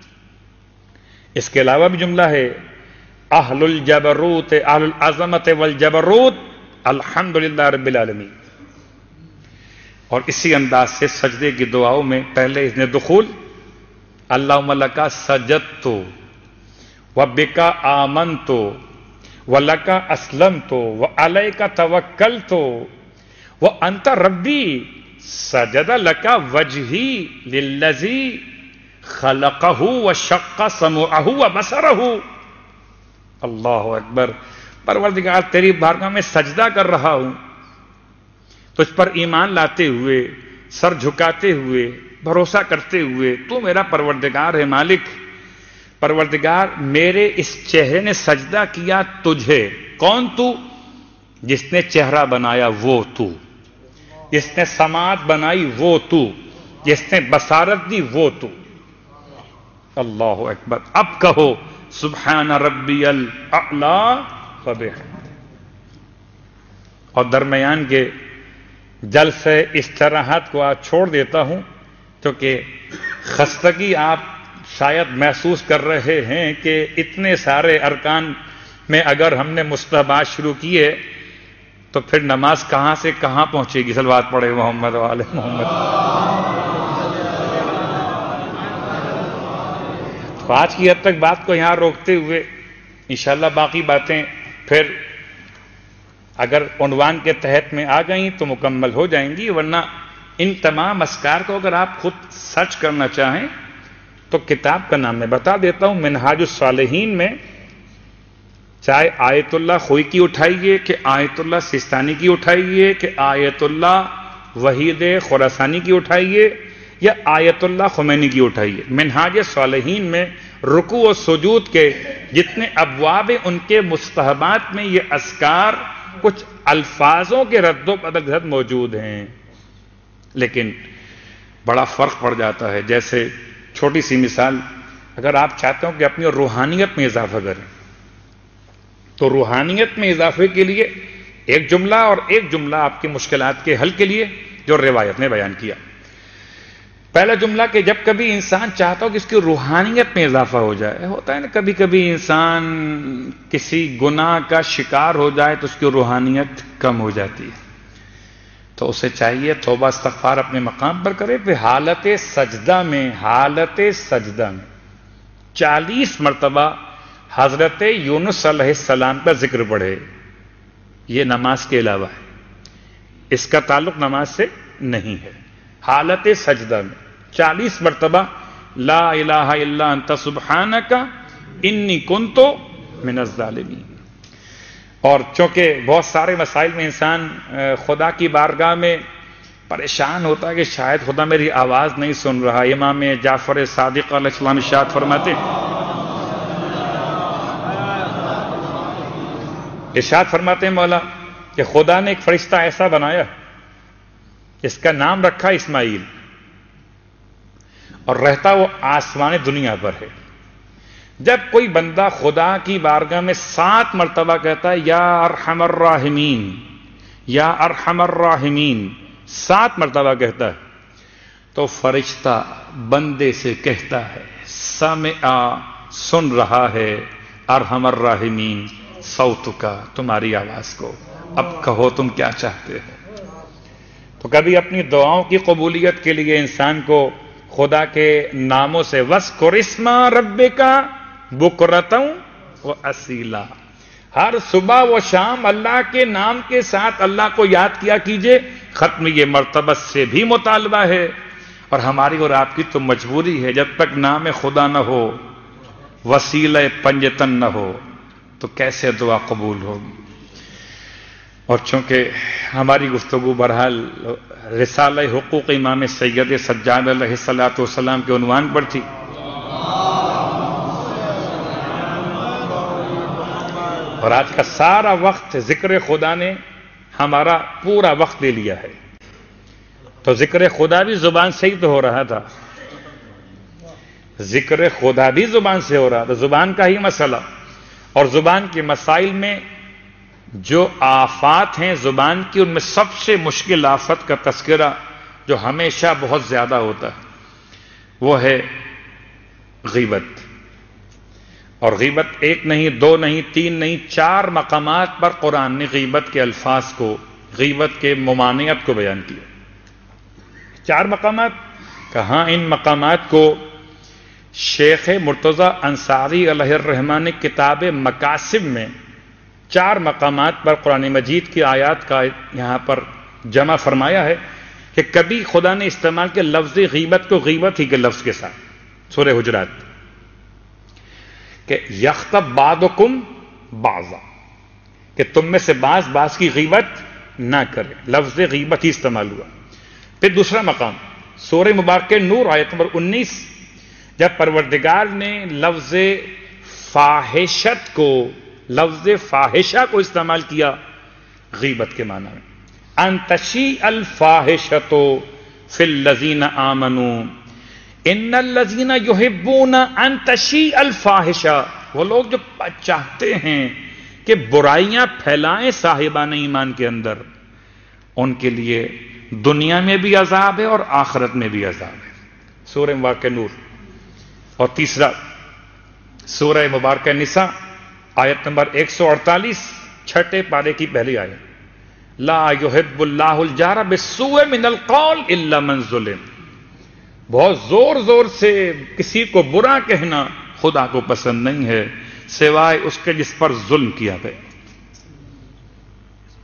اس کے علاوہ بھی جملہ ہے اہل الجبروت اہل العظمت والجبروت الحمدللہ رب العالمین، اور اسی انداز سے سجدے کی دعاؤں میں پہلے اذن دخول اللہم لکا سجدتو وبکا آمنتو ولکا اسلمتو وعلیکا توکلتو وانت ربی، سجد لکا وجہی للذی خلقہ وشق سمعہ وبصرہ، اللہ اکبر، پروردگار تیری بارگاہ میں سجدہ کر رہا ہوں، تجھ پر ایمان لاتے ہوئے، سر جھکاتے ہوئے، بھروسہ کرتے ہوئے، تو میرا پروردگار ہے مالک، پروردگار میرے اس چہرے نے سجدہ کیا تجھے، کون تو؟ جس نے چہرہ بنایا وہ تو، جس نے سماعت بنائی وہ تو، جس نے بصارت دی وہ تو، اللہ اکبر۔ اب کہو سبحان ربی الاعلی وبحمدہ، اور درمیان کے جلسے استراحت کو آج چھوڑ دیتا ہوں، کیونکہ خستگی آپ شاید محسوس کر رہے ہیں کہ اتنے سارے ارکان میں اگر ہم نے مستحبات شروع کیے تو پھر نماز کہاں سے کہاں پہنچے گی؟ صلوات پڑھے محمد و آل محمد۔ تو آج کی حد تک بات کو یہاں روکتے ہوئے انشاءاللہ باقی باتیں پھر اگر عنوان کے تحت میں آ گئیں تو مکمل ہو جائیں گی، ورنہ ان تمام اذکار کو اگر آپ خود سرچ کرنا چاہیں تو کتاب کا نام میں بتا دیتا ہوں، منہاج الصالحین میں چاہے آیت اللہ خوئی کی اٹھائیے کہ آیت اللہ سستانی کی اٹھائیے کہ آیت اللہ وحید خراسانی کی اٹھائیے یا آیت اللہ خمینی کی اٹھائیے، منہاج صالحین میں رکوع و سجود کے جتنے ابواب ان کے مستحبات میں یہ اذکار کچھ الفاظوں کے رد و بدل کے ساتھ موجود ہیں، لیکن بڑا فرق پڑ جاتا ہے۔ جیسے چھوٹی سی مثال، اگر آپ چاہتے ہو کہ اپنی روحانیت میں اضافہ کریں تو روحانیت میں اضافے کے لیے ایک جملہ اور ایک جملہ آپ کی مشکلات کے حل کے لیے جو روایت نے بیان کیا۔ پہلا جملہ کہ جب کبھی انسان چاہتا ہو کہ اس کی روحانیت میں اضافہ ہو جائے، ہوتا ہے نا کبھی کبھی انسان کسی گناہ کا شکار ہو جائے تو اس کی روحانیت کم ہو جاتی ہے، تو اسے چاہیے توبہ استغفار اپنے مقام پر کرے، پھر حالت سجدہ میں حالت سجدہ میں چالیس مرتبہ حضرت یونس علیہ السلام کا ذکر پڑھے۔ یہ نماز کے علاوہ ہے، اس کا تعلق نماز سے نہیں ہے۔ حالت سجدہ میں چالیس مرتبہ لا الہ الا انت سبحانک انی کنت من الظالمین۔ اور چونکہ بہت سارے مسائل میں انسان خدا کی بارگاہ میں پریشان ہوتا ہے کہ شاید خدا میری آواز نہیں سن رہا، امام جعفر صادق علیہ السلام ارشاد فرماتے ارشاد فرماتے ہیں مولا کہ خدا نے ایک فرشتہ ایسا بنایا اس کا نام رکھا اسماعیل، اور رہتا وہ آسمان دنیا پر ہے۔ جب کوئی بندہ خدا کی بارگاہ میں سات مرتبہ کہتا ہے یا ارحم الراحمین یا ارحم الراحمین، سات مرتبہ کہتا ہے تو فرشتہ بندے سے کہتا ہے سمع، سن رہا ہے، ارحم الراحمین صوت کا، تمہاری آواز کو، اب کہو تم کیا چاہتے ہو۔ تو کبھی اپنی دعاؤں کی قبولیت کے لیے انسان کو خدا کے ناموں سے وَاذْكُرِ اسْمَ رَبِّكَ بُكْرَةً وَأَصِيلًا، ہر صبح و شام اللہ کے نام کے ساتھ اللہ کو یاد کیا کیجئے۔ ختم یہ مرتبہ سے بھی مطالبہ ہے، اور ہماری اور آپ کی تو مجبوری ہے، جب تک نام خدا نہ ہو، وسیلہ پنجتن نہ ہو تو کیسے دعا قبول ہوگی۔ اور چونکہ ہماری گفتگو بہرحال رسالہ حقوق امام سید سجاد علیہ الصلوۃ والسلام کے عنوان پر تھی، اور آج کا سارا وقت ذکر خدا نے ہمارا پورا وقت لے لیا ہے، تو ذکر خدا بھی زبان سے ہی تو ہو رہا تھا، ذکر خدا بھی زبان سے ہو رہا تھا، زبان کا ہی مسئلہ۔ اور زبان کے مسائل میں جو آفات ہیں زبان کی، ان میں سب سے مشکل آفت کا تذکرہ جو ہمیشہ بہت زیادہ ہوتا ہے وہ ہے غیبت۔ اور غیبت ایک نہیں، دو نہیں، تین نہیں، چار مقامات پر قرآن نے غیبت کے الفاظ کو، غیبت کے ممانعت کو بیان کیا۔ چار مقامات کہاں؟ ان مقامات کو شیخ مرتضی انصاری علیہ الرحمٰن نے کتاب مقاصد میں چار مقامات پر قرآن مجید کی آیات کا یہاں پر جمع فرمایا ہے کہ کبھی خدا نے استعمال کیا لفظ غیبت کو غیبت ہی کے لفظ کے ساتھ، سورہ حجرات، کہ یغتب بعضکم بعضا، کہ تم میں سے بعض بعض کی غیبت نہ کرے، لفظ غیبت ہی استعمال ہوا۔ پھر دوسرا مقام سورہ مبارکہ نور آیت نمبر انیس، جب پروردگار نے لفظ فاحشت کو، لفظ فاحشہ کو استعمال کیا غیبت کے معنی میں، ان تشیء الفاحشۃ فی الذین آمنوا ان الذین یحبون ان تشیء الفاحشہ، وہ لوگ جو چاہتے ہیں کہ برائیاں پھیلائیں صاحبان ایمان کے اندر، ان کے لیے دنیا میں بھی عذاب ہے اور آخرت میں بھی عذاب ہے، سورہ مبارکہ نور۔ اور تیسرا سورہ مبارکہ نساء آیت نمبر ایک سو اڑتالیس، چھٹے پارے کی پہلی آیت، لا یحب اللہ الجہر بالسوء من القول الا من ظلم، بہت زور زور سے کسی کو برا کہنا خدا کو پسند نہیں ہے سوائے اس کے جس پر ظلم کیا گیا۔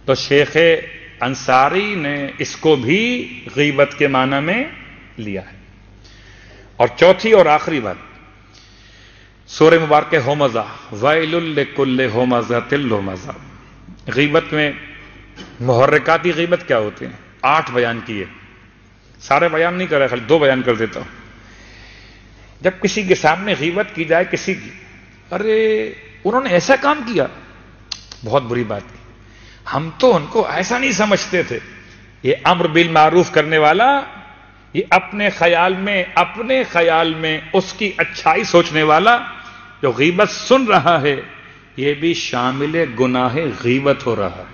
تو شیخ انصاری نے اس کو بھی غیبت کے معنی میں لیا ہے. اور چوتھی اور آخری بات، سورہ مبارکہ ہومزہ، ویل لکل ہومزۃ لمزہ. غیبت میں محرکاتی غیبت کیا ہوتے ہیں؟ آٹھ بیان کیے، سارے بیان نہیں کر رہا، خالی دو بیان کر دیتا ہوں. جب کسی کے سامنے غیبت کی جائے کسی کی، ارے انہوں نے ایسا کام کیا، بہت بری بات کی، ہم تو ان کو ایسا نہیں سمجھتے تھے. یہ امر بالمعروف کرنے والا، یہ اپنے خیال میں اپنے خیال میں اس کی اچھائی سوچنے والا جو غیبت سن رہا ہے، یہ بھی شامل گناہ غیبت ہو رہا ہے.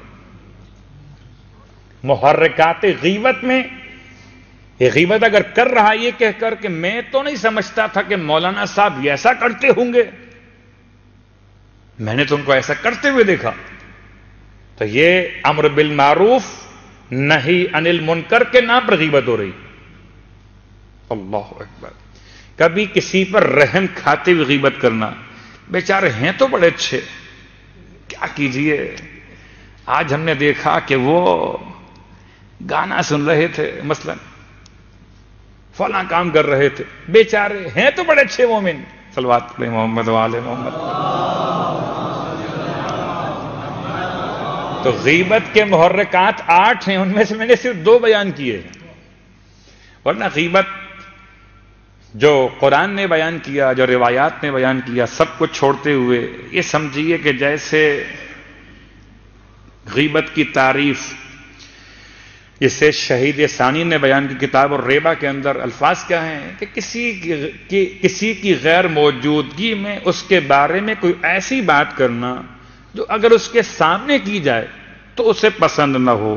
محرکات غیبت میں یہ غیبت اگر کر رہا یہ کہہ کر کہ میں تو نہیں سمجھتا تھا کہ مولانا صاحب یہ ایسا کرتے ہوں گے، میں نے تو ان کو ایسا کرتے ہوئے دیکھا، تو یہ امر بالمعروف نہی عن المنکر کے نام پر غیبت ہو رہی. اللہ اکبر. کبھی کسی پر رحم کھاتے ہوئے غیبت کرنا، بیچارے ہیں تو بڑے اچھے، کیا کیجئے، آج ہم نے دیکھا کہ وہ گانا سن رہے تھے، مثلا فلاں کام کر رہے تھے، بیچارے ہیں تو بڑے اچھے مومن، صلوات پڑھیں محمد وآل محمد. تو غیبت کے محرکات آٹھ ہیں، ان میں سے میں نے صرف دو بیان کیے، ورنہ غیبت جو قرآن نے بیان کیا، جو روایات نے بیان کیا، سب کو چھوڑتے ہوئے یہ سمجھیے کہ جیسے غیبت کی تعریف جسے شہید ثانی نے بیان کی کتاب الریبہ کے اندر الفاظ کیا ہیں کہ کسی کی کسی کی غیر موجودگی میں اس کے بارے میں کوئی ایسی بات کرنا جو اگر اس کے سامنے کی جائے تو اسے پسند نہ ہو،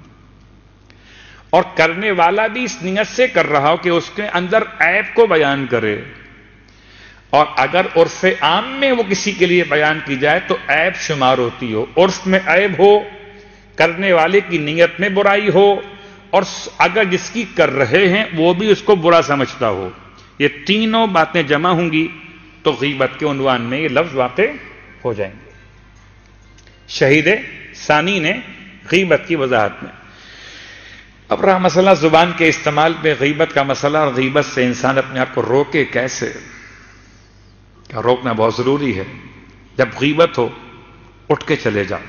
اور کرنے والا بھی اس نیت سے کر رہا ہو کہ اس کے اندر عیب کو بیان کرے، اور اگر عرف عام میں وہ کسی کے لیے بیان کی جائے تو عیب شمار ہوتی ہو، عرف میں عیب ہو، کرنے والے کی نیت میں برائی ہو، اور اگر جس کی کر رہے ہیں وہ بھی اس کو برا سمجھتا ہو. یہ تینوں باتیں جمع ہوں گی تو غیبت کے عنوان میں یہ لفظ واقع ہو جائیں گے. شہید ثانی نے غیبت کی وضاحت میں. اب رہا مسئلہ زبان کے استعمال پہ، غیبت کا مسئلہ، اور غیبت سے انسان اپنے آپ کو روکے کیسے؟ کیا روکنا بہت ضروری ہے. جب غیبت ہو اٹھ کے چلے جاؤ،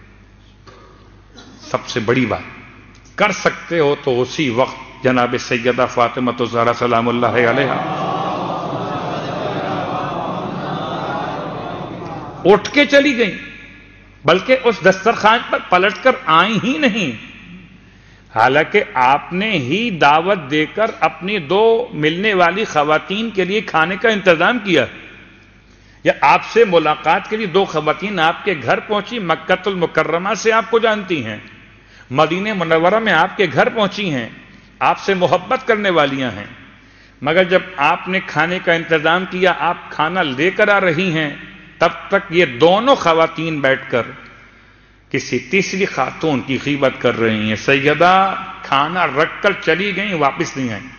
سب سے بڑی بات کر سکتے ہو تو اسی وقت جناب سیدہ فاطمہ الزہرا سلام اللہ علیہا اٹھ کے چلی گئیں، بلکہ اس دسترخوان پر پلٹ کر آئی ہی نہیں، حالانکہ آپ نے ہی دعوت دے کر اپنی دو ملنے والی خواتین کے لیے کھانے کا انتظام کیا، یا آپ سے ملاقات کے لیے دو خواتین آپ کے گھر پہنچی، مکہ المکرمہ سے آپ کو جانتی ہیں، مدینہ منورہ میں آپ کے گھر پہنچی ہیں، آپ سے محبت کرنے والیاں ہیں، مگر جب آپ نے کھانے کا انتظام کیا، آپ کھانا لے کر آ رہی ہیں، تب تک یہ دونوں خواتین بیٹھ کر کسی تیسری خاتون کی غیبت کر رہی ہیں. سیدہ کھانا رکھ کر چلی گئیں، واپس نہیں آئیں.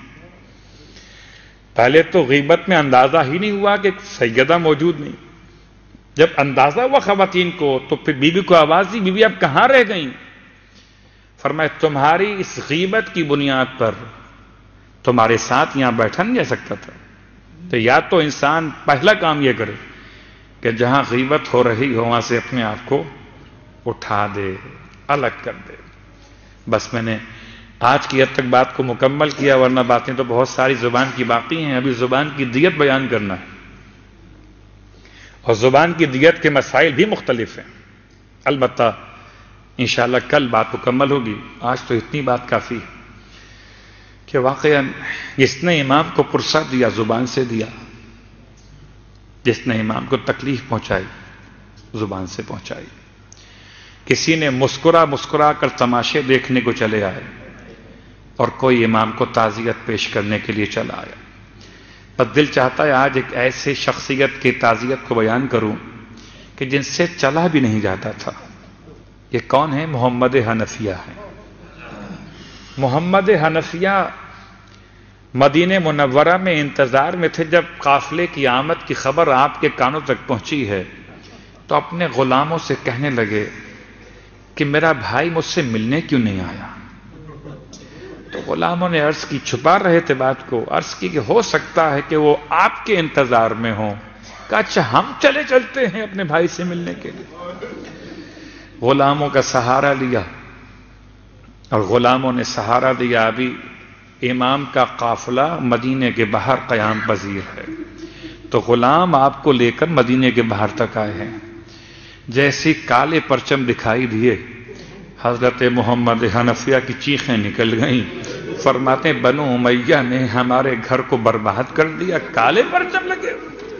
پہلے تو غیبت میں اندازہ ہی نہیں ہوا کہ سیدہ موجود نہیں. جب اندازہ ہوا خواتین کو تو پھر بی بی کو آواز دی، بی بی آپ کہاں رہ گئیں؟ فرمایا تمہاری اس غیبت کی بنیاد پر تمہارے ساتھ یہاں بیٹھا نہیں جا سکتا تھا. تو یا تو انسان پہلا کام یہ کرے کہ جہاں غیبت ہو رہی ہو وہاں سے اپنے آپ کو اٹھا دے، الگ کر دے. بس میں نے آج کی حد تک بات کو مکمل کیا، ورنہ باتیں تو بہت ساری زبان کی باقی ہیں. ابھی زبان کی دیت بیان کرنا ہے، اور زبان کی دیت کے مسائل بھی مختلف ہیں. البتہ انشاءاللہ کل بات مکمل ہوگی. آج تو اتنی بات کافی ہے کہ واقعا جس نے امام کو پرسہ دیا زبان سے دیا، جس نے امام کو تکلیف پہنچائی زبان سے پہنچائی. کسی نے مسکرا مسکرا کر تماشے دیکھنے کو چلے آئے، اور کوئی امام کو تعزیت پیش کرنے کے لیے چلا آیا. پر دل چاہتا ہے آج ایک ایسے شخصیت کی تعزیت کو بیان کروں کہ جن سے چلا بھی نہیں جاتا تھا. یہ کون ہے؟ محمد حنفیہ ہے. محمد حنفیہ مدینہ منورہ میں انتظار میں تھے. جب قافلے کی آمد کی خبر آپ کے کانوں تک پہنچی ہے تو اپنے غلاموں سے کہنے لگے کہ میرا بھائی مجھ سے ملنے کیوں نہیں آیا؟ تو غلاموں نے عرض کی، چھپا رہے تھے بات کو، عرض کی کہ ہو سکتا ہے کہ وہ آپ کے انتظار میں ہوں۔ کہا اچھا ہم چلے چلتے ہیں اپنے بھائی سے ملنے کے لیے۔ غلاموں کا سہارا لیا اور غلاموں نے سہارا دیا۔ ابھی امام کا قافلہ مدینے کے باہر قیام پذیر ہے، تو غلام آپ کو لے کر مدینے کے باہر تک آئے ہیں۔ جیسی کالے پرچم دکھائی دیے، حضرت محمد حنفیہ کی چیخیں نکل گئیں۔ فرماتے بنو امیہ نے ہمارے گھر کو برباد کر دیا، کالے پرچم لگے،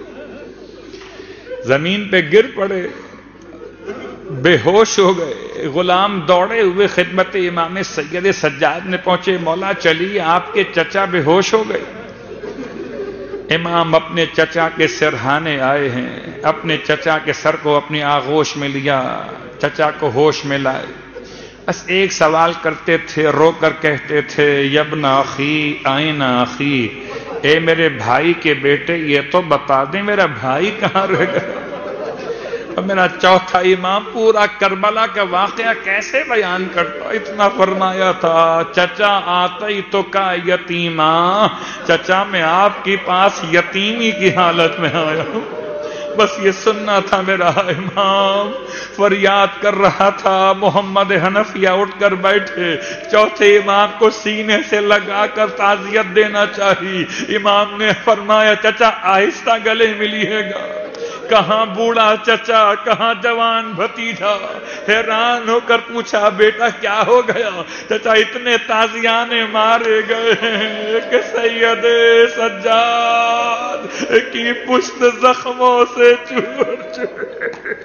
زمین پہ گر پڑے، بے ہوش ہو گئے۔ غلام دوڑے ہوئے خدمت امام سید سجاد نے پہنچے، مولا چلیے آپ کے چچا بے ہوش ہو گئے۔ امام اپنے چچا کے سرہانے آئے ہیں، اپنے چچا کے سر کو اپنی آغوش میں لیا، چچا کو ہوش میں لائے۔ بس ایک سوال کرتے تھے، رو کر کہتے تھے یبن اخی آئین اخی، اے میرے بھائی کے بیٹے یہ تو بتا دیں میرا بھائی کہاں رہ گیا۔ اور میرا چوتھا امام پورا کربلا کا واقعہ کیسے بیان کرتا، اتنا فرمایا تھا چچا آتی تو کا یتیما، چچا میں آپ کے پاس یتیمی کی حالت میں آیا ہوں۔ بس یہ سننا تھا میرا امام۔ فریاد کر رہا تھا۔ محمد حنفیہ اٹھ کر بیٹھے، چوتھے امام کو سینے سے لگا کر تعزیت دینا چاہی۔ امام نے فرمایا چچا آہستہ گلے ملیے گا۔ کہاں بوڑھا چچا، کہاں جوان بھتیجا، حیران ہو کر پوچھا بیٹا کیا ہو گیا؟ چچا اتنے تازیانے مارے گئے ہیں کہ سید سجاد کی پشت زخموں سے چور چور۔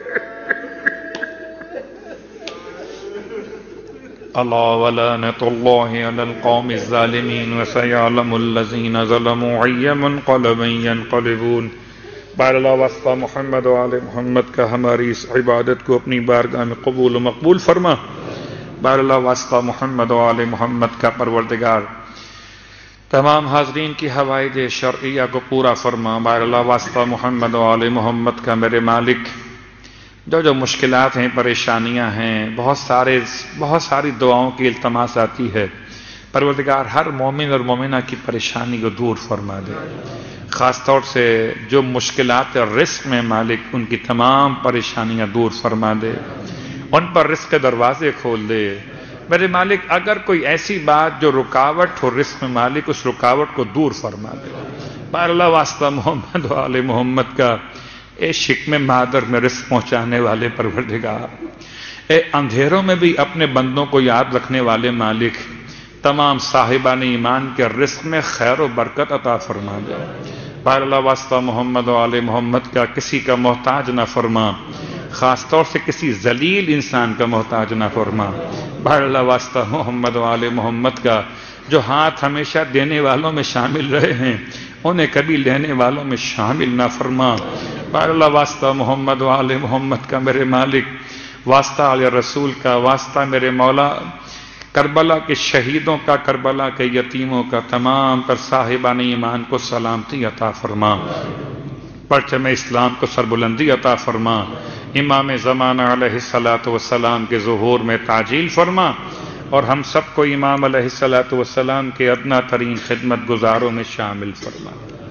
اللہ ولعنۃ اللہ علی القوم الظالمین وسیعلم الذین ظلموا ای منقلب ینقلبون۔ بار اللہ واسطہ محمد و آل محمد کا ہماری اس عبادت کو اپنی بارگاہ میں قبول و مقبول فرما۔ بار اللہ واسطہ محمد و آل محمد کا پروردگار تمام حاضرین کی حوائج شرعیہ کو پورا فرما۔ بار اللہ واسطہ محمد و آل محمد کا میرے مالک جو جو مشکلات ہیں، پریشانیاں ہیں، بہت سارے بہت ساری دعاؤں کی التماس آتی ہے، پروردگار ہر مومن اور مومنہ کی پریشانی کو دور فرما دے۔ خاص طور سے جو مشکلات رزق میں مالک ان کی تمام پریشانیاں دور فرما دے، ان پر رزق کے دروازے کھول دے۔ میرے مالک اگر کوئی ایسی بات جو رکاوٹ ہو رزق میں مالک، اس رکاوٹ کو دور فرما دے۔ بار اللہ واسطہ محمد و آل محمد کا اے شکم مادر میں رزق پہنچانے والے پروردگار، اے اندھیروں میں بھی اپنے بندوں کو یاد رکھنے والے مالک، تمام صاحبان ایمان کے رزق میں خیر و برکت عطا فرما دے۔ بار اللہ واسطہ محمد و آل محمد کا کسی کا محتاج نہ فرما، خاص طور سے کسی ذلیل انسان کا محتاج نہ فرما۔ بار اللہ واسطہ محمد و آل محمد کا جو ہاتھ ہمیشہ دینے والوں میں شامل رہے ہیں، انہیں کبھی لینے والوں میں شامل نہ فرما۔ بار اللہ واسطہ محمد و آل محمد کا میرے مالک، واسطہ علی رسول کا، واسطہ میرے مولا کربلا کے شہیدوں کا، کربلا کے یتیموں کا، تمام پر صاحبان ایمان کو سلامتی عطا فرما، پرچم اسلام کو سربلندی عطا فرما، امام زمانہ علیہ الصلاۃ والسلام کے ظہور میں تعجیل فرما، اور ہم سب کو امام علیہ الصلاۃ والسلام کے ادنا ترین خدمت گزاروں میں شامل فرما۔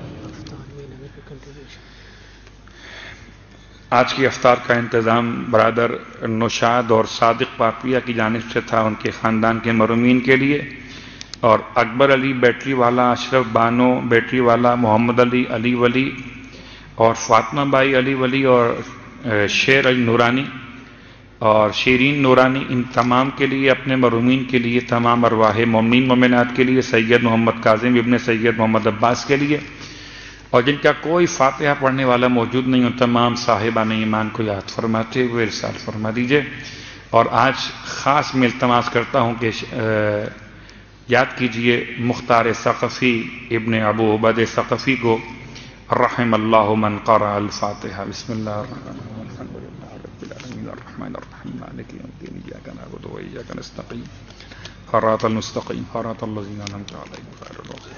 آج کی افطار کا انتظام برادر نوشاد اور صادق پاپیا کی جانب سے تھا، ان کے خاندان کے مرحومین کے لیے، اور اکبر علی بیٹری والا، اشرف بانو بیٹری والا، محمد علی علی ولی اور فاطمہ بائی علی ولی اور شیر علی نورانی اور شیرین نورانی، ان تمام کے لیے، اپنے مرحومین کے لیے، تمام ارواح مومنین مومنات کے لیے، سید محمد کاظم ابن سید محمد عباس کے لیے، اور جن کا کوئی فاتحہ پڑھنے والا موجود نہیں، ان تمام صاحبان ایمان کو یاد فرماتے ہوئے ارشاد فرما دیجئے۔ اور آج خاص میں التماس کرتا ہوں کہ یاد کیجئے مختار ثقفی ابن ابو عبید ثقفی کو، رحم اللہ من قرأ الفاتحہ۔ بسم اللہ الرحمن الرحیم، الحمد للہ رب العالمین الرحمن الرحیم مالک یوم الدین، ایاک نعبد و ایاک نستعین، صراط المستقیم صراط الذین انعمت علیہم غیر المغضوب۔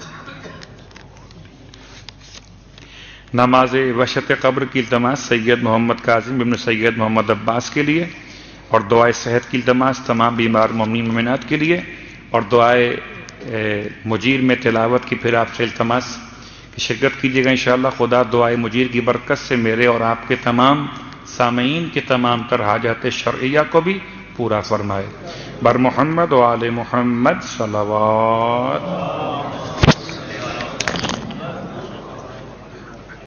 نماز وشت قبر کی التماس سید محمد کاظم ابن سید محمد عباس کے لیے، اور دعائے صحت کی التماس تمام بیمار مومنین مومنات کے لیے، اور دعائے مجیر میں تلاوت کی پھر آپ سے التماس کی شرکت کیجیے گا انشاءاللہ۔ خدا دعائے مجیر کی برکت سے میرے اور آپ کے تمام سامعین کے تمام تر حاجات شرعیہ کو بھی پورا فرمائے۔ بر محمد و آل محمد صلوات۔